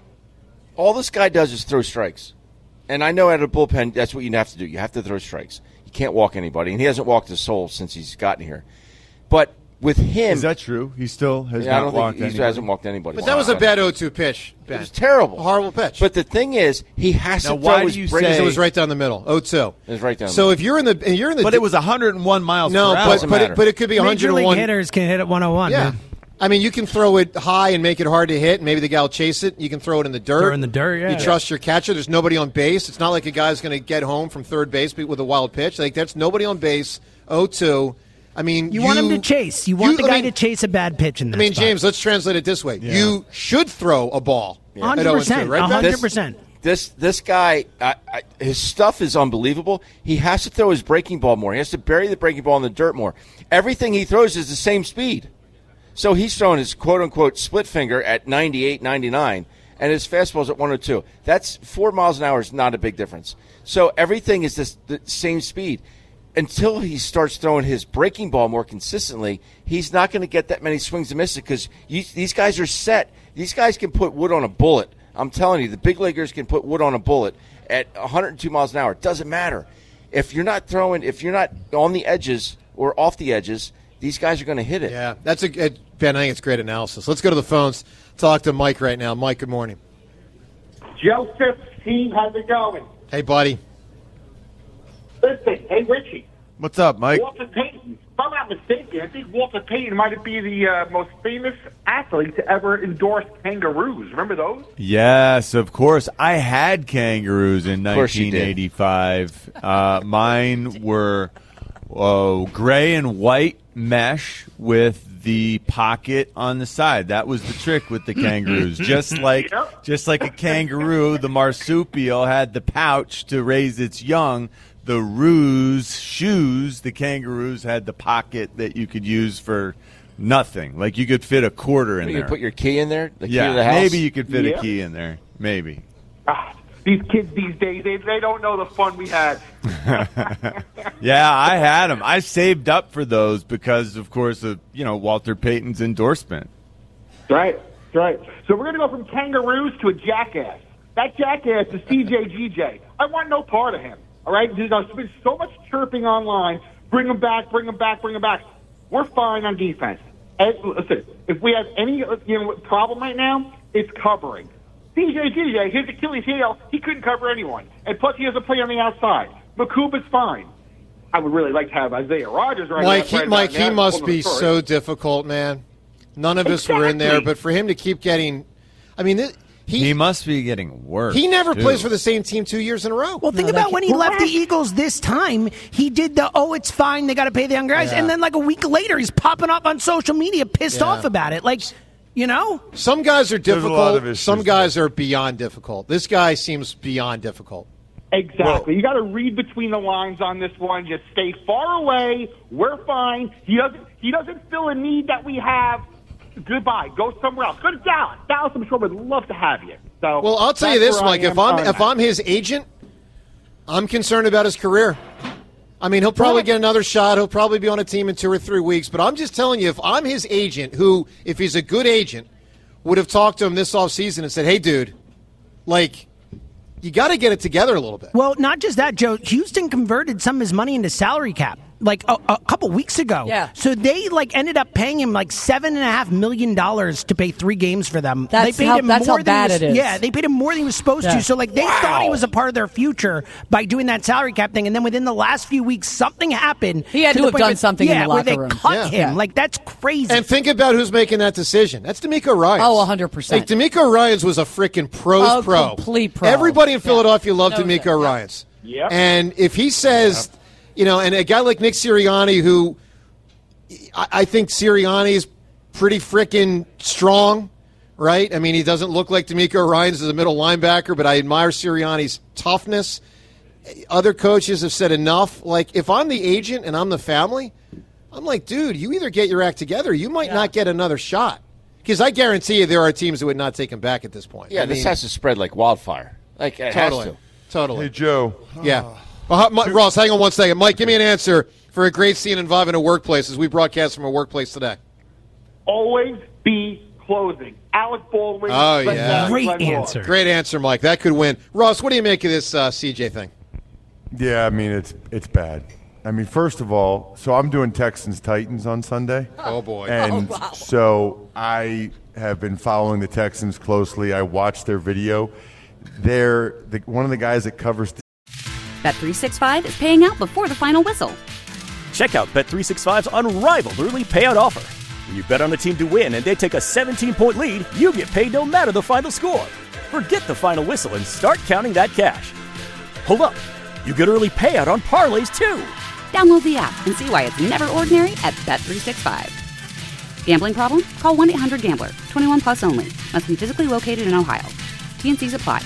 all this guy does is throw strikes. And I know at a bullpen, that's what you have to do. You have to throw strikes. You can't walk anybody. And he hasn't walked a soul since he's gotten here. But with him... Is that true? He still has yeah, I not don't walked think he anybody? hasn't walked anybody. But that was a bad oh two pitch, Ben. It was terrible. A horrible pitch. But the thing is, he has Now, to why throw do his you break- Because it was right down the middle. oh two. It was right down the So middle. if you're in the and you're in the But it was one hundred one miles no, per hour. but Doesn't but matter. it, but it could be Major one league oh one. hitters can hit it one oh one. Yeah. man. I mean, you can throw it high and make it hard to hit. Maybe the guy will chase it. You can throw it in the dirt. Throw it in the dirt, yeah. You trust your catcher. There's nobody on base. It's not like a guy's going to get home from third base with a wild pitch. Like, that's nobody on base. oh two. I mean, You, want him to chase. You want you- the I guy mean- to chase a bad pitch in that I mean, spot. James, let's translate it this way. Yeah. You should throw a ball. one hundred percent. Right, Ben? one hundred percent. This this guy, I, I, his stuff is unbelievable. He has to throw his breaking ball more. He has to bury the breaking ball in the dirt more. Everything he throws is the same speed. So he's throwing his quote-unquote split finger at ninety-eight, ninety-nine, and his fastball's at one oh two. That's four miles an hour is not a big difference. So everything is this, the same speed. Until he starts throwing his breaking ball more consistently, he's not going to get that many swings and misses because these guys are set. These guys can put wood on a bullet. I'm telling you, the big leaguers can put wood on a bullet at one hundred two miles an hour. It doesn't matter. If you're not throwing, if you're not on the edges or off the edges, these guys are going to hit it. Yeah, that's a good, Ben, I think it's great analysis. Let's go to the phones. Talk to Mike right now. Mike, good morning. Joseph's team, how's it going? Hey, buddy. Listen, hey, Richie. What's up, Mike? Walter Payton. If I'm not mistaken, I think Walter Payton might be the uh, most famous athlete to ever endorse kangaroos. Remember those? Yes, of course. I had kangaroos in course you did. nineteen eighty-five. Uh, mine were oh, gray and white mesh with the pocket on the side. That was the trick with the kangaroos. Just like Yep. just like a kangaroo, the marsupial had the pouch to raise its young. The roos shoes, the kangaroos had the pocket that you could use for nothing. Like you could fit a quarter in You there. can put your key in there. The key yeah, to the house. maybe you could fit Yeah. a key in there. Maybe. Ah, these kids these days, they, they don't know the fun we had. Yeah, I had them. I saved up for those because, of course, of you know Walter Payton's endorsement. Right, right. So we're going to go from kangaroos to a jackass. That jackass is C J G J. I want no part of him. All right? There's been so much chirping online. Bring him back, bring him back, bring him back. We're fine on defense. And listen, if we have any you know problem right now, it's covering. C J G J, his Achilles heel, he couldn't cover anyone. And plus, he doesn't play on the outside. Makuba's fine. I would really like to have Isaiah Rodgers right Mike, now. he, Mike, he must be so difficult, man. None of us were in there, but for him to keep getting, I mean, it, he he must be getting worse. He never too. plays for the same team two years in a row. Well, think no, about when he left the Eagles this time. He did the, oh, it's fine, they got to pay the young guys. Yeah. And then like a week later, he's popping up on social media pissed Yeah. off about it. Like, you know? Some guys are There's a lot of difficult. issues Some guys are beyond difficult. This guy seems beyond difficult. Exactly. You got to read between the lines on this one. Just stay far away. We're fine. He doesn't. He doesn't fill a need that we have. Goodbye. Go somewhere else. Go to Dallas. Dallas, I'm sure, would love to have you. So. Well, I'll tell you that's this, where I Mike. If am I'm on if that. I'm his agent, I'm concerned about his career. I mean, he'll probably Right. get another shot. He'll probably be on a team in two or three weeks. But I'm just telling you, if I'm his agent, who, if he's a good agent, would have talked to him this offseason and said, hey, dude, like, you got to get it together a little bit. Well, not just that, Joe. Houston converted some of his money into salary cap. Like a, a couple weeks ago. Yeah. So they like ended up paying him like seven and a half million dollars to pay three games for them. That's they paid how- him that's more how than bad he was, it is. Yeah, they paid him more than he was supposed Yeah. to. So like they Wow. thought he was a part of their future by doing that salary cap thing. And then within the last few weeks, something happened. He had to the have point done where- something in yeah, the where locker they room. cut Yeah. him. Yeah. Like that's crazy. And think about who's making that decision. That's D'Amico Ryans. Oh, one hundred percent. Like, D'Amico Ryans was a freaking pro's Oh, pro. complete pro. Everybody in Yeah. Philadelphia loved Knows D'Amico it. Yep. Ryans. Yep. And if he says, you know, and a guy like Nick Sirianni, who I, I think Sirianni is pretty freaking strong, right? I mean, he doesn't look like D'Amico Ryans as a middle linebacker, but I admire Sirianni's toughness. Other coaches have said enough. Like, if I'm the agent and I'm the family, I'm like, dude, you either get your act together, or you might Yeah. not get another shot. Because I guarantee you there are teams that would not take him back at this point. Yeah, I this mean, has to spread like wildfire. Like it totally. has to. Totally. Hey, Joe. Yeah. Well, how- Mi- Ross, hang on one second. Mike, give me an answer for a great scene involving a workplace as we broadcast from a workplace today. always be closing. Alec Baldwin. Oh, Glenn yeah. Moore, Great Glenn Moore. answer. Great answer, Mike. That could win. Ross, what do you make of this uh, C J thing? Yeah, I mean it's it's bad. I mean, first of all, so I'm doing Texans Titans on Sunday. Oh, boy. And Oh, wow. so I have been following the Texans closely. I watched their video. They're the, one of the guys that covers. Bet three sixty-five is paying out before the final whistle. Check out Bet three sixty-five's unrivaled early payout offer. When you bet on a team to win and they take a seventeen-point lead, you get paid no matter the final score. Forget the final whistle and start counting that cash. Hold up. You get early payout on parlays, too. Download the app and see why it's never ordinary at Bet three sixty-five. Gambling problem? Call one eight hundred gambler. twenty-one plus only. Must be physically located in Ohio. T N Cs apply.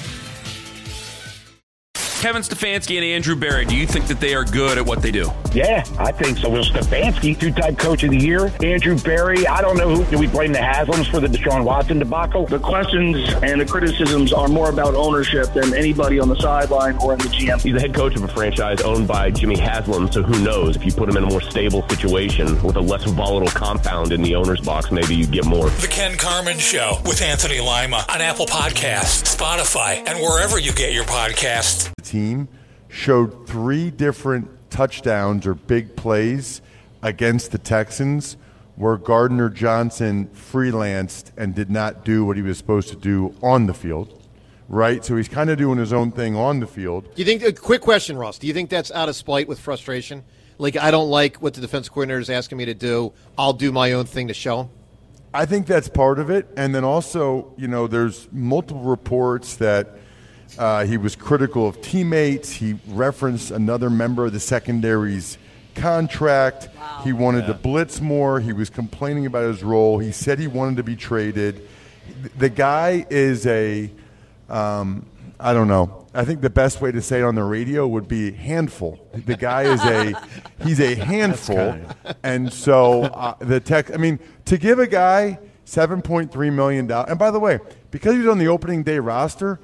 Kevin Stefanski and Andrew Berry, do you think that they are good at what they do? Yeah, I think so. Will Stefanski, two-time coach of the year. Andrew Berry, I don't know who. Do we blame the Haslams for the Deshaun Watson debacle? The questions and the criticisms are more about ownership than anybody on the sideline or in the G M. He's the head coach of a franchise owned by Jimmy Haslam, so who knows? If you put him in a more stable situation with a less volatile compound in the owner's box, maybe you get more. The Ken Carman Show with Anthony Lima on Apple Podcasts, Spotify, and wherever you get your podcasts. The team showed three different touchdowns or big plays against the Texans where Gardner Johnson freelanced and did not do what he was supposed to do on the field, right? So he's kind of doing his own thing on the field. Do you think, a quick question, Ross, do you think that's out of spite with frustration? Like, I don't like what the defense coordinator is asking me to do. I'll do my own thing to show him? I think that's part of it. And then also, you know, there's multiple reports that uh, he was critical of teammates. He referenced another member of the secondary's contract. Wow. He wanted yeah. to blitz more. He was complaining about his role. He said he wanted to be traded. The guy is a, um, I don't know. I think the best way to say it on the radio would be handful. The guy is a, he's a handful. And so uh, the tech, I mean, to give a guy seven point three million dollars, and by the way, because he was on the opening day roster,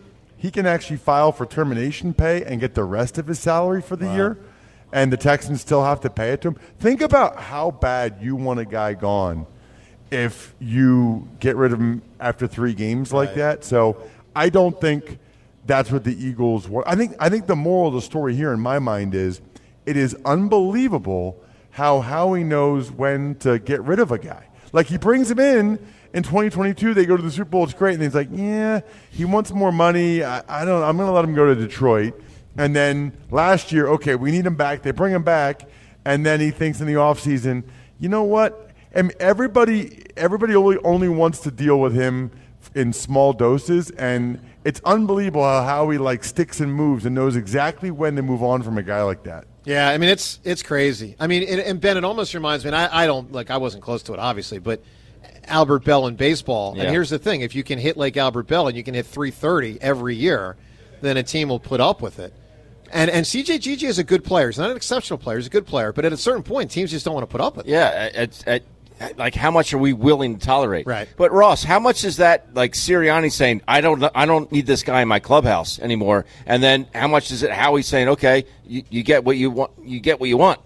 he can actually file for termination pay and get the rest of his salary for the wow. year, and the Texans still have to pay it to him. Think about how bad you want a guy gone if you get rid of him after three games like right. that. So I don't think that's what the Eagles want. I think I think the moral of the story here in my mind is it is unbelievable how Howie knows when to get rid of a guy. Like, he brings him in in twenty twenty-two, they go to the Super Bowl, it's great, and he's like, yeah, he wants more money. I, I don't I'm going to let him go to Detroit. And then last year, okay, we need him back. They bring him back, and then he thinks in the offseason, you know what? And everybody everybody only, only wants to deal with him in small doses, and it's unbelievable how Howie, like, sticks and moves and knows exactly when to move on from a guy like that. Yeah, I mean, it's it's crazy. I mean, it, and Ben, it almost reminds me, and I, I don't, like, I wasn't close to it, obviously, but Albert Bell in baseball. Yeah. And here's the thing. If you can hit like Albert Bell and you can hit three thirty every year, then a team will put up with it. And and C J G G is a good player. He's not an exceptional player. He's a good player. But at a certain point, teams just don't want to put up with it. Yeah, it's at, at, like, how much are we willing to tolerate? Right. But, Ross, how much is that, like, Sirianni saying, I don't I don't need this guy in my clubhouse anymore? And then how much is it Howie saying, okay, you, you get what you want, you get what you want?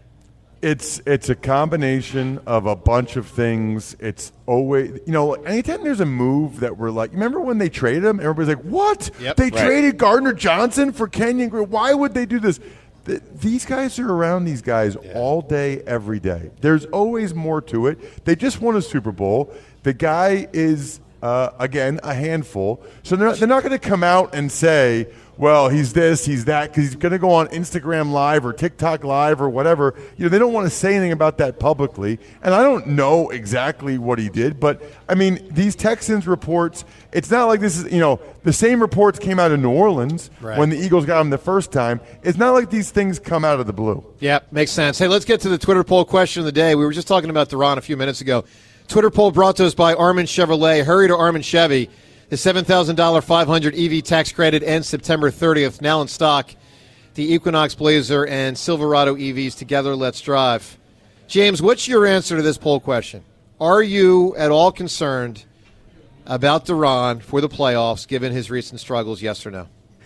It's it's a combination of a bunch of things. It's always, you know, anytime there's a move that we're like, remember when they traded him? Everybody's like, what? Yep, they right. traded Gardner Johnson for Kenyon Green. Why would they do this? The, these guys are around these guys yeah. all day, every day. There's always more to it. They just won a Super Bowl. The guy is, uh, again, a handful. So they're not, they're not going to come out and say, well, he's this, he's that, because he's going to go on Instagram Live or TikTok Live or whatever. You know, they don't want to say anything about that publicly. And I don't know exactly what he did, but, I mean, these Texans reports, it's not like this is, you know, the same reports came out of New Orleans right. when the Eagles got him the first time. It's not like these things come out of the blue. Yeah, makes sense. Hey, let's get to the Twitter poll question of the day. We were just talking about Duran a few minutes ago. Twitter poll brought to us by Armin Chevrolet. Hurry to Armin Chevy. The seven thousand dollars five hundred E V tax credit ends September thirtieth. Now in stock, the Equinox Blazer and Silverado E Vs together. Let's drive. James, what's your answer to this poll question? Are you at all concerned about Duran for the playoffs, given his recent struggles, yes or no?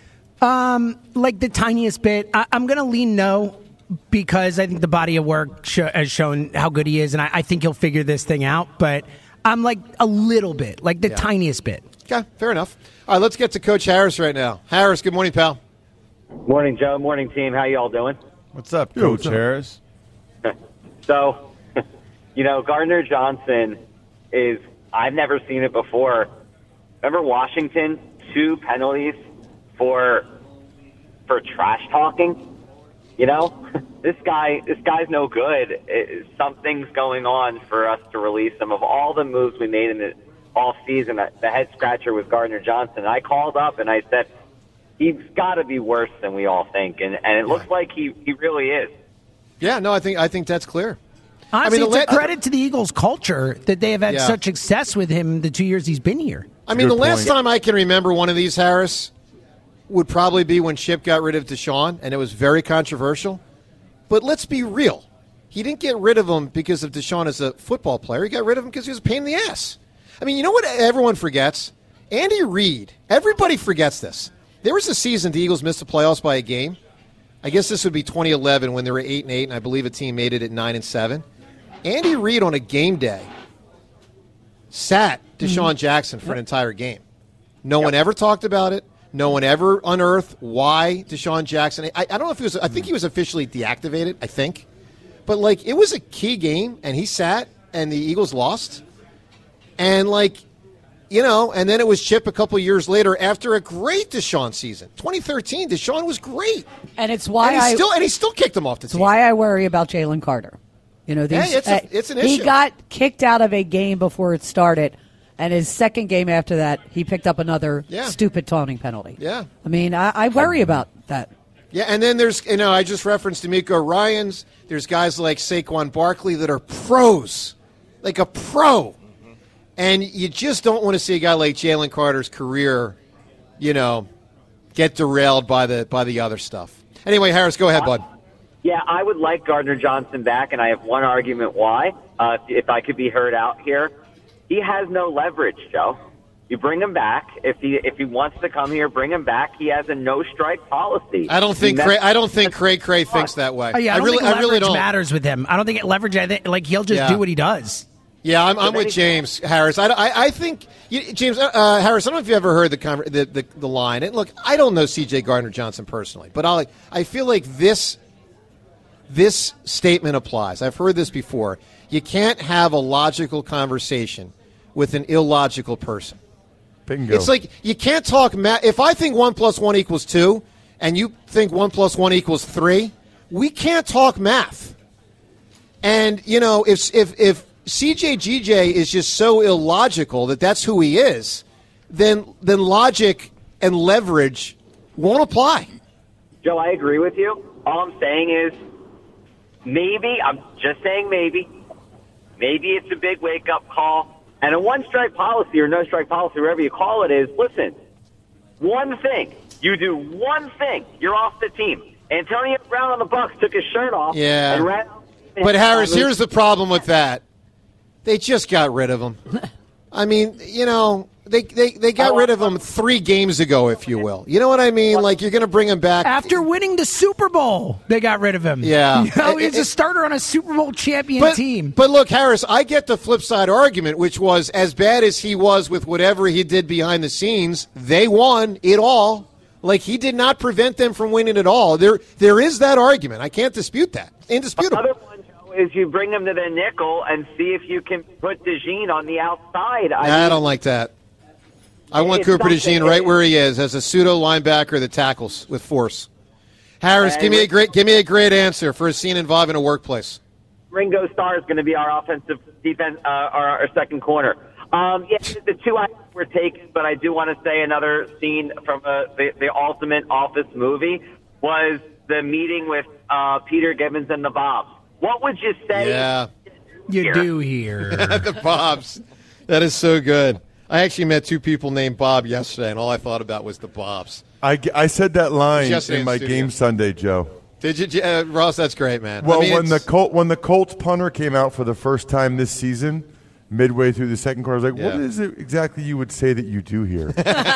Um, like the tiniest bit. I- I'm going to lean no, because I think the body of work sh- has shown how good he is, and I-, I think he'll figure this thing out. But I'm like a little bit, like the yeah. tiniest bit. Okay, fair enough. All right, let's get to Coach Harris right now. Harris, good morning, pal. Morning, Joe. Morning, team. How y'all doing? What's up, Coach what's up? Harris? So, you know, Gardner Johnson is, I've never seen it before. Remember Washington? Two penalties for for trash talking? You know? This guy, this guy's no good. It, something's going on for us to release him. Of all the moves we made in the off season, the head scratcher was Gardner Johnson. I called up and I said, he's got to be worse than we all think, and and it yeah. looks like he, he really is. Yeah, no, I think I think that's clear. Honestly, I mean, it's a credit to the Eagles' culture that they have had yeah. such success with him the two years he's been here. I mean, the last time I can remember one of these, Harris, would probably be when Chip got rid of Deshaun, and it was very controversial. But let's be real. He didn't get rid of him because of Deshaun as a football player. He got rid of him because he was a pain in the ass. I mean, you know what everyone forgets? Andy Reid. Everybody forgets this. There was a season the Eagles missed the playoffs by a game. I guess this would be twenty eleven when they were eight and eight, and I believe a team made it at nine and seven. Andy Reid on a game day sat Deshaun mm-hmm. Jackson for an entire game. No yep. one ever talked about it. No one ever unearthed why Deshaun Jackson. I, I don't know if he was. I think he was officially deactivated. I think, but like it was a key game, and he sat, and the Eagles lost. And, like, you know, and then it was Chip a couple years later after a great Deshaun season. twenty thirteen, Deshaun was great. And it's why and he I, still and he still kicked him off the it's team. It's why I worry about Jalen Carter. You know, these, hey, it's, a, uh, it's an he issue. He got kicked out of a game before it started, and his second game after that, he picked up another yeah. stupid taunting penalty. Yeah. I mean, I, I worry about that. Yeah, and then there's, you know, I just referenced D'Amico Ryans. There's guys like Saquon Barkley that are pros, like a pro. And you just don't want to see a guy like Jalen Carter's career, you know, get derailed by the by the other stuff. Anyway, Harris, go ahead, bud. Yeah, I would like Gardner Johnson back, and I have one argument why, uh, if I could be heard out here. He has no leverage, Joe. You bring him back. If he if he wants to come here, bring him back. He has a no strike policy. I don't think He Cray, met- I don't think Cray Cray thinks that way. Oh, yeah, I, I don't really think I leverage really don't. matters with him. I don't think it leverage. I think like he'll just Yeah. do what he does. Yeah, I'm, I'm with James Harris. I, I, I think you, James uh, Harris. I don't know if you ever heard the, conver- the the the line. And look, I don't know C J Gardner-Johnson personally, but I I feel like this this statement applies. I've heard this before. You can't have a logical conversation with an illogical person. Bingo. It's like you can't talk math. If I think one plus one equals two, and you think one plus one equals three, we can't talk math. And you know, if if if C J G J is just so illogical that that's who he is, then then logic and leverage won't apply. Joe, I agree with you. All I'm saying is maybe, I'm just saying maybe, maybe it's a big wake-up call. And a one-strike policy or no-strike policy, whatever you call it, is, listen, one thing. You do one thing, you're off the team. Antonio Brown on the Bucs took his shirt off. Yeah. And ran But Harris, here's the problem with that. They just got rid of him. I mean, you know, they they, they got rid of him three games ago, if you will. You know what I mean? Like, you're going to bring him back. After winning the Super Bowl, they got rid of him. Yeah. You know, he was It- a it- starter on a Super Bowl champion But, team. but look, Harris, I get the flip side argument, which was as bad as he was with whatever he did behind the scenes, they won it all. Like, he did not prevent them from winning at all. There, there is that argument. I can't dispute that. Indisputable. Another one, Joe, is you bring him to the nickel and see if you can put DeJean on the outside. I, mean, don't like that. I want It's Cooper something- DeJean right where he is as a pseudo linebacker that tackles with force. Harris, And give me a Rick- great, give me a great answer for a scene involving a workplace. Ringo Starr is going to be our offensive defense, uh, our, our second corner. Um, yeah, the two I were taken, but I do want to say another scene from uh, the, the Ultimate Office movie was the meeting with uh, Peter Gibbons and the Bobs. What would you say? Yeah, you here? do here. the Bobs. That is so good. I actually met two people named Bob yesterday, and all I thought about was the Bobs. I, I said that line Yesterday in in my studio. game Sunday, Joe. Did you, uh, Ross? That's great, man. Well, I mean, when the it's- Colt, when the Colts punter came out for the first time this season, midway through the second quarter, I was like, Yeah. "What is it exactly you would say that you do here?"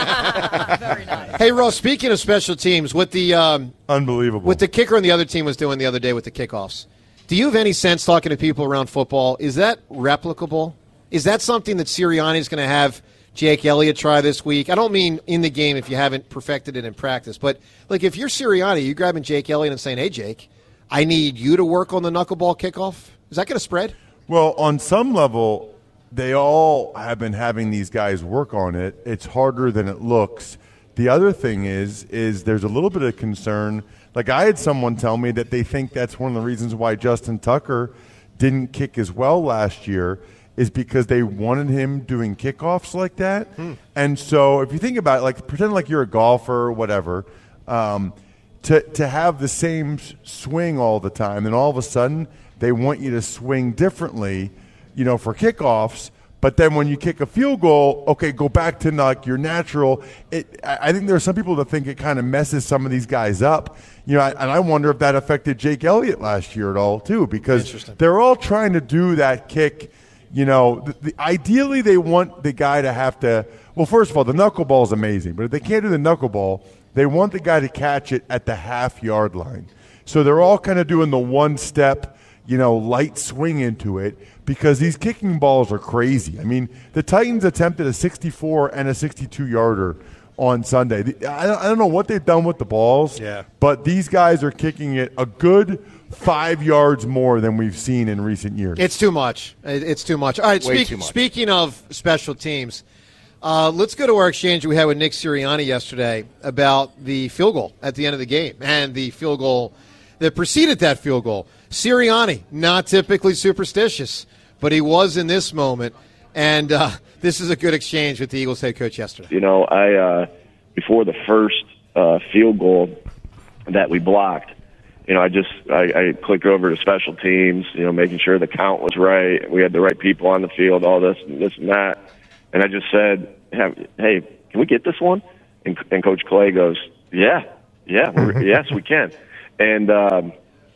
Hey, Ross. Speaking of special teams, what the um, Unbelievable. what the kicker on the other team was doing the other day with the kickoffs. Do you have any sense talking to people around football? Is that replicable? Is that something that Sirianni is going to have Jake Elliott try this week? I don't mean in the game if you haven't perfected it in practice, but like if you're Sirianni, you grabbing Jake Elliott and saying, "Hey, Jake, I need you to work on the knuckleball kickoff." Is that going to spread? Well, on some level, they all have been having these guys work on it. It's harder than it looks. The other thing is, is there's a little bit of concern. Like I had someone tell me that they think that's one of the reasons why Justin Tucker didn't kick as well last year is because they wanted him doing kickoffs like that. Hmm. And so if you think about it, like pretend like you're a golfer or whatever, um, to, to have the same s- swing all the time, and all of a sudden they want you to swing differently, you know, for kickoffs. But then when you kick a field goal, okay, go back to like your natural. It, I I think there are some people that think it kind of messes some of these guys up. You know, I, and I wonder if that affected Jake Elliott last year at all too, because they're all trying to do that kick. You know, the, the, ideally they want the guy to have to. Well, first of all, the knuckleball is amazing, but if they can't do the knuckleball, they want the guy to catch it at the half yard line. So they're all kind of doing the one step, you know, light swing into it because these kicking balls are crazy. I mean, the Titans attempted a sixty-four and a sixty-two yarder on Sunday. The- I don't, I don't know what they've done with the balls, Yeah. but these guys are kicking it a good five yards more than we've seen in recent years. It's too much. It- It's too much. All right. Way Speak, too much. Speaking of special teams, uh, let's go to our exchange we had with Nick Sirianni yesterday about the field goal at the end of the game and the field goal that preceded that field goal. Sirianni, not typically superstitious, but he was in this moment, and uh, this is a good exchange with the Eagles head coach yesterday. You know, I uh, before the first uh, field goal that we blocked, you know, I just I, I clicked over to special teams, you know, making sure the count was right, we had the right people on the field, all this and this and that, and I just said, "Hey, can we get this one?" And, and Coach Clay goes, "Yeah, yeah, we're, yes, we can," and um,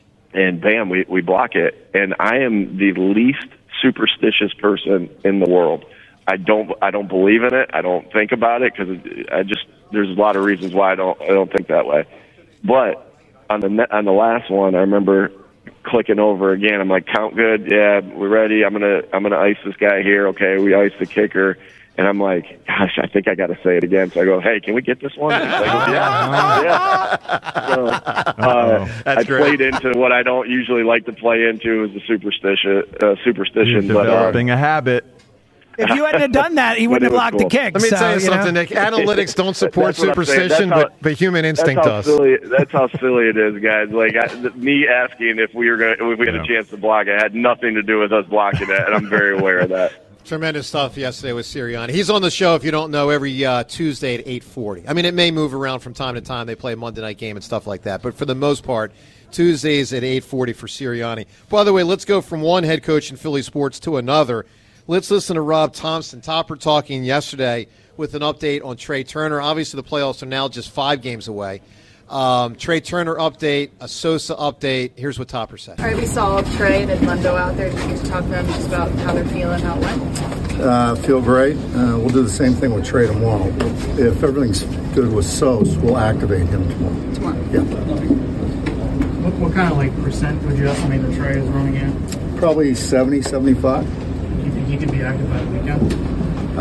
and bam, we we block it, and I am the least superstitious person in the world. I don't I don't believe in it. I don't think about it because I just there's a lot of reasons why I don't I don't think that way. But on the on the last one, I remember clicking over again. I'm like, count good, yeah, we're ready. I'm gonna I'm gonna ice this guy here. Okay, we ice the kicker. And I'm like, gosh, I think I got to say it again. So I go, hey, can we get this one? He's like, yeah, yeah. So, uh, I great. played into what I don't usually like to play into is the superstition. Uh, superstition, You're but uh, developing a habit. If you hadn't have done that, he But wouldn't it have was blocked the cool. kick. Let me so, tell you you know. something, Nick. Analytics don't support That's what I'm saying. superstition, That's how- but, but human instinct that's how does. Silly, that's how silly it is, guys. Like I, th- me asking if we were going, if we had a chance to block it, had nothing to do with us blocking it, and I'm very aware of that. Tremendous stuff yesterday with Sirianni. He's on the show, if you don't know, every uh, Tuesday at eight forty. I mean, it may move around from time to time. They play a Monday night game and stuff like that. But for the most part, Tuesdays at eight forty for Sirianni. By the way, let's go from one head coach in Philly sports to another. Let's listen to Rob Thompson. Topper talking yesterday with an update on Trey Turner. Obviously, the playoffs are now just five games away. Um, Trey Turner update, a Sosa update. Here's what Topper said. All right, we saw Trey and Mundo out there. Did you get to talk to them just about how they're feeling, how it went? Uh, feel great. Uh, we'll do the same thing with Trey tomorrow. If everything's good with Sos, we'll activate him tomorrow. Tomorrow. Yeah. What, what kind of like percent would you estimate that Trey is running in? Probably seventy, seventy-five. You think he could be active by the weekend?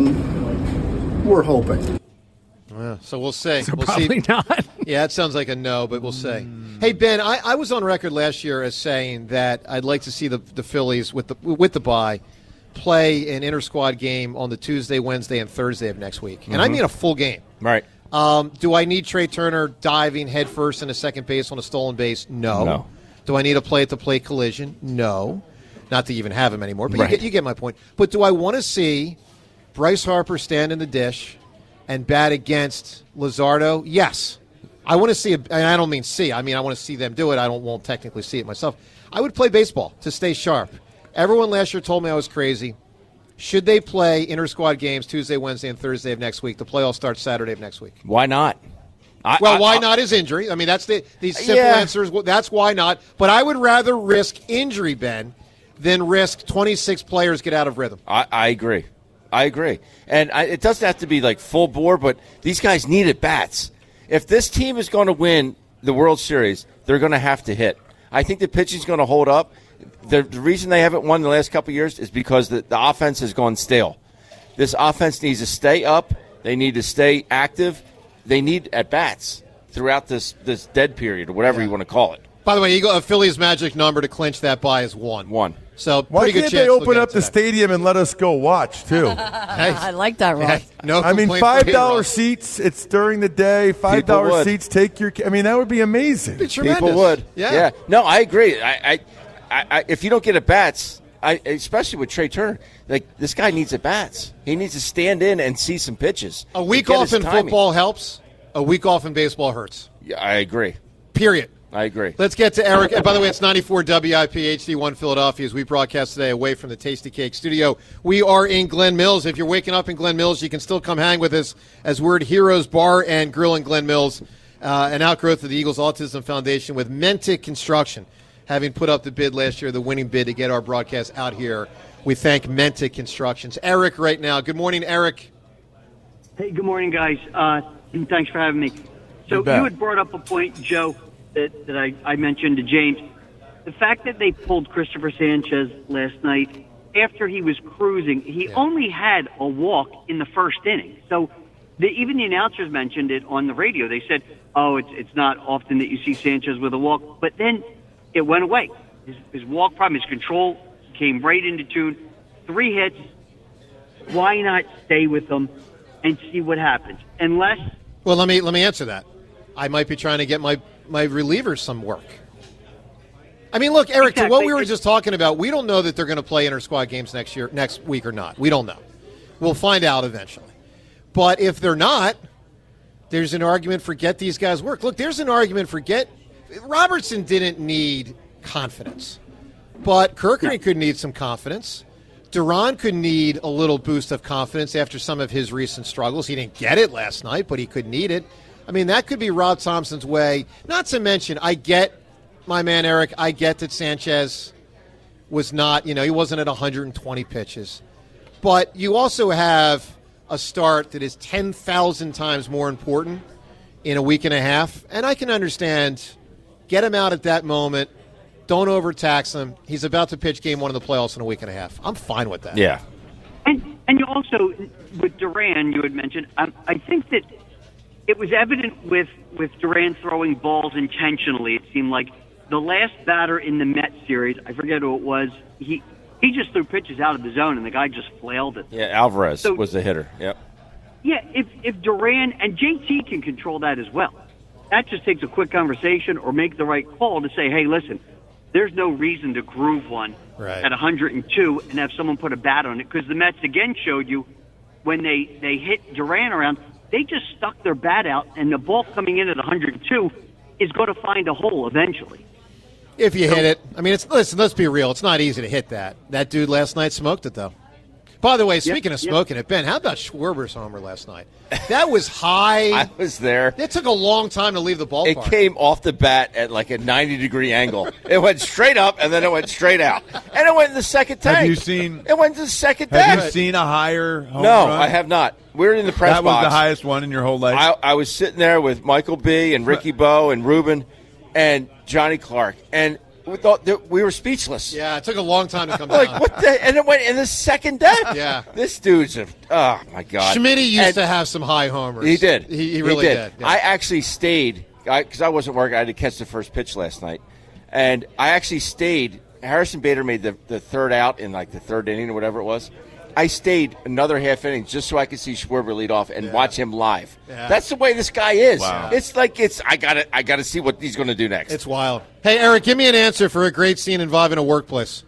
Um, we're hoping. Yeah, so we'll see. So we'll probably see. not. Yeah, it sounds like a no, but we'll see. Hey, Ben, I, I was on record last year as saying that I'd like to see the the Phillies with the with the bye play an inter-squad game on the Tuesday, Wednesday, and Thursday of next week. And I Mhm. mean a full game. Right. Um, do I need Trey Turner diving headfirst into second base on a stolen base? No. No. Do I need a play-to-play collision? No. Not to even have him anymore, but Right. you, get, you get my point. But do I want to see Bryce Harper stand in the dish and bat against Luzardo? Yes. I want to see, a, and I don't mean see, I mean I want to see them do it. I don't won't technically see it myself. I would play baseball to stay sharp. Everyone last year told me I was crazy. Should they play inter-squad games Tuesday, Wednesday, and Thursday of next week? The playoffs start Saturday of next week. Why not? I, well, I, why I, not is injury. I mean, that's the, the simple Yeah. answer. Is well, that's why not. But I would rather risk injury, Ben, than risk twenty-six players get out of rhythm. I, I agree. I agree. And I, it doesn't have to be like full bore, but these guys need at bats. If this team is going to win the World Series, they're going to have to hit. I think the pitching is going to hold up. The, the reason they haven't won the last couple of years is because the, the offense has gone stale. This offense needs to stay up. They need to stay active. They need at bats throughout this, this dead period or whatever you want to call it. By the way, Eagle, uh, Philly's magic number to clinch that bye is one. One. So Why pretty good can't chance they they'll open get up it the today. stadium and let us go watch too? I like that, Rob. Hey, no I mean, complaint five from me, dollar Rob. seats. It's during the day. Five dollar would. seats. Take your. I mean, that would be amazing. It'd be tremendous. People would. Yeah. yeah. No, I agree. I, I, I, I, if you don't get at bats, I, especially with Trey Turner, like this guy needs at bats. He needs to stand in and see some pitches. A week Get off his in timing. football helps. A week off in baseball hurts. Yeah, I agree. Period. I agree. Let's get to Eric. And by the way, it's ninety-four W I P H D one Philadelphia as we broadcast today away from the Tasty Cake studio. We are in Glen Mills. If you're waking up in Glen Mills, you can still come hang with us as we're at Heroes Bar and Grill in Glen Mills, uh, an outgrowth of the Eagles Autism Foundation with Mentic Construction, having put up the bid last year, the winning bid to get our broadcast out here. We thank Mentic Constructions. Eric right now. Good morning, Eric. Hey, good morning, guys. Uh, thanks for having me. So You bet. you had brought up a point, Joe, that, that I, I mentioned to James. The fact that they pulled Christopher Sanchez last night after he was cruising, he only had a walk in the first inning. So the, even the announcers mentioned it on the radio. They said, oh, it's, it's not often that you see Sanchez with a walk. But then it went away. His, his walk problem, his control came right into tune. Three hits. Why not stay with them and see what happens? Unless Well, let me let me answer that. I might be trying to get my, my relievers some work. I mean, look, Eric, to what Exactly. we were just talking about, we don't know that they're going to play inter-squad games next year, next week or not. We don't know. We'll find out eventually. But if they're not, there's an argument for get these guys work. Look, there's an argument for get – Robertson didn't need confidence. But Kirkering could need some confidence. Duran could need a little boost of confidence after some of his recent struggles. He didn't get it last night, but he could need it. I mean, that could be Rob Thompson's way. Not to mention, I get, my man Eric, I get that Sanchez was not, you know, he wasn't at one hundred twenty pitches. But you also have a start that is ten thousand times more important in a week and a half. And I can understand, get him out at that moment. Don't overtax him. He's about to pitch game one of the playoffs in a week and a half. I'm fine with that. Yeah. And and you also, with Duran, you had mentioned, um, I think that it was evident with, with Duran throwing balls intentionally. It seemed like the last batter in the Mets series, I forget who it was, he he just threw pitches out of the zone, and the guy just flailed it. Yeah, Alvarez So- was the hitter. Yep. Yeah, if, if Duran and J T can control that as well, that just takes a quick conversation or make the right call to say, hey, listen, there's no reason to groove one Right. at one hundred two and have someone put a bat on it, because the Mets again showed you when they, they hit Duran around, they just stuck their bat out, and the ball coming in at one hundred two is going to find a hole eventually. If you hit it. I mean, it's listen, let's be real. It's not easy to hit that. That dude last night smoked it, though. By the way, speaking of yep. smoking it, Ben, how about Schwarber's homer last night? That was high. I was there. It took a long time to leave the ballpark. It came off the bat at like a ninety degree angle. It went straight up and then it went straight out. And it went in the second tank. Have you seen? It went to the second Have tank. you seen a higher home No, run? I have not. We're in the press That was box. the highest one in your whole life. I, I was sitting there with Michael B. and Ricky Bo and Ruben and Johnny Clark, and we thought that we were speechless. Yeah, it took a long time to come Like, down. what the? And it went in the second deck. Yeah. This dude's a, oh, my God. Schmitty used And to have some high homers. He did. He, he really did. Yeah. I actually stayed, because I, I wasn't working. I had to catch the first pitch last night. And I actually stayed. Harrison Bader made the, the third out in like the third inning or whatever it was. I stayed another half inning just so I could see Schwarber lead off and Yeah. watch him live. Yeah. That's the way this guy is. Wow. It's like it's I gotta I gotta see what he's gonna do next. It's wild. Hey, Eric, give me an answer for a great scene involving a workplace.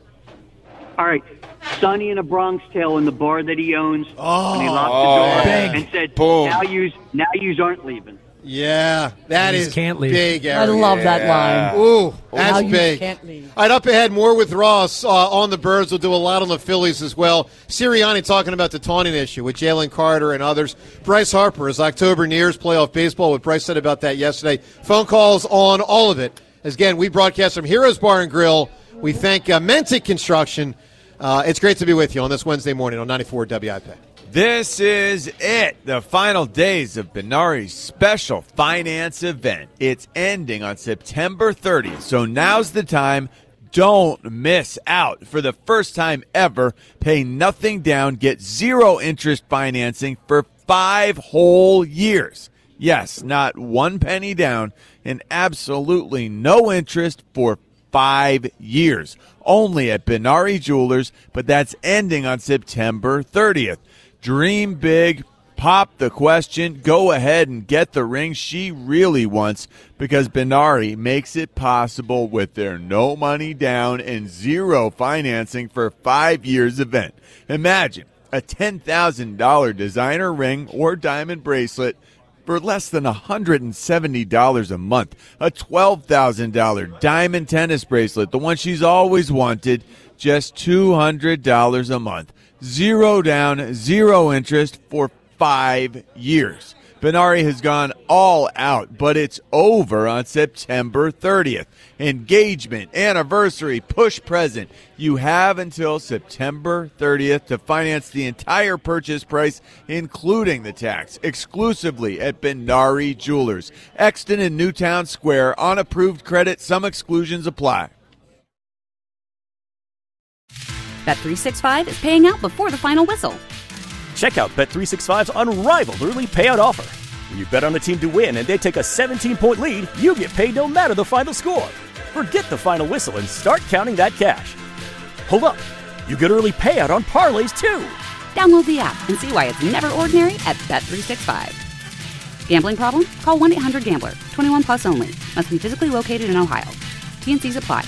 All right, Sonny in a Bronx Tale in the bar that he owns, Oh, and he locked Oh, the door big. and said, Boom. "Now yous, now yous aren't leaving." Yeah, that You is just can't leave. big, I Eric. love that line. Ooh, Now that's you big. can't leave. All right, up ahead, more with Ross uh, on the Birds. We'll do a lot on the Phillies as well. Sirianni talking about the taunting issue with Jalen Carter and others. Bryce Harper, as October nears playoff baseball, what Bryce said about that yesterday. Phone calls on all of it. As again, we broadcast from Heroes Bar and Grill. We thank uh, Mentic Construction. Uh, it's great to be with you on this Wednesday morning on ninety-four W I P. This is it, the final days of Benari's special finance event. It's ending on September thirtieth, so now's the time. Don't miss out. For the first time ever, pay nothing down, get zero interest financing for five whole years. Yes, not one penny down and absolutely no interest for five years. Only at Benari Jewelers, but that's ending on September thirtieth. Dream big, pop the question, go ahead and get the ring she really wants, because Benari makes it possible with their no money down and zero financing for five years event. Imagine a ten thousand dollars designer ring or diamond bracelet for less than one hundred seventy dollars a month. A twelve thousand dollars diamond tennis bracelet, the one she's always wanted, just two hundred dollars a month. Zero down, zero interest for five years. Benari has gone all out, but it's over on September thirtieth. Engagement, anniversary, push present. You have until September thirtieth to finance the entire purchase price, including the tax, exclusively at Benari Jewelers. Exton and Newtown Square, on approved credit. Some exclusions apply. Bet three sixty-five is paying out before the final whistle. Check out Bet three sixty-five's unrivaled early payout offer. When you bet on a team to win and they take a seventeen-point lead, you get paid no matter the final score. Forget the final whistle and start counting that cash. Hold up. You get early payout on parlays, too. Download the app and see why it's never ordinary at Bet three sixty-five. Gambling problem? Call one eight hundred gambler. twenty-one plus only. Must be physically located in Ohio. T N Cs apply.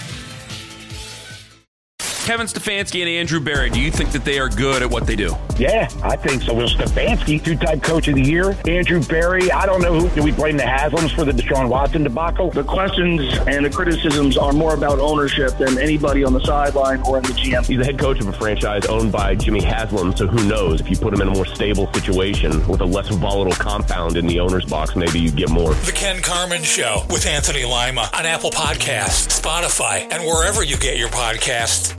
Kevin Stefanski and Andrew Barry, do you think that they are good at what they do? Yeah, I think so. Well, Stefanski, two-time coach of the year. Andrew Barry, I don't know who. Do we blame the Haslams for the Deshaun Watson debacle? The questions and the criticisms are more about ownership than anybody on the sideline or in the G M. He's the head coach of a franchise owned by Jimmy Haslam, so who knows? If you put him in a more stable situation with a less volatile compound in the owner's box, maybe you get more. The Ken Carman Show with Anthony Lima on Apple Podcasts, Spotify, and wherever you get your podcasts.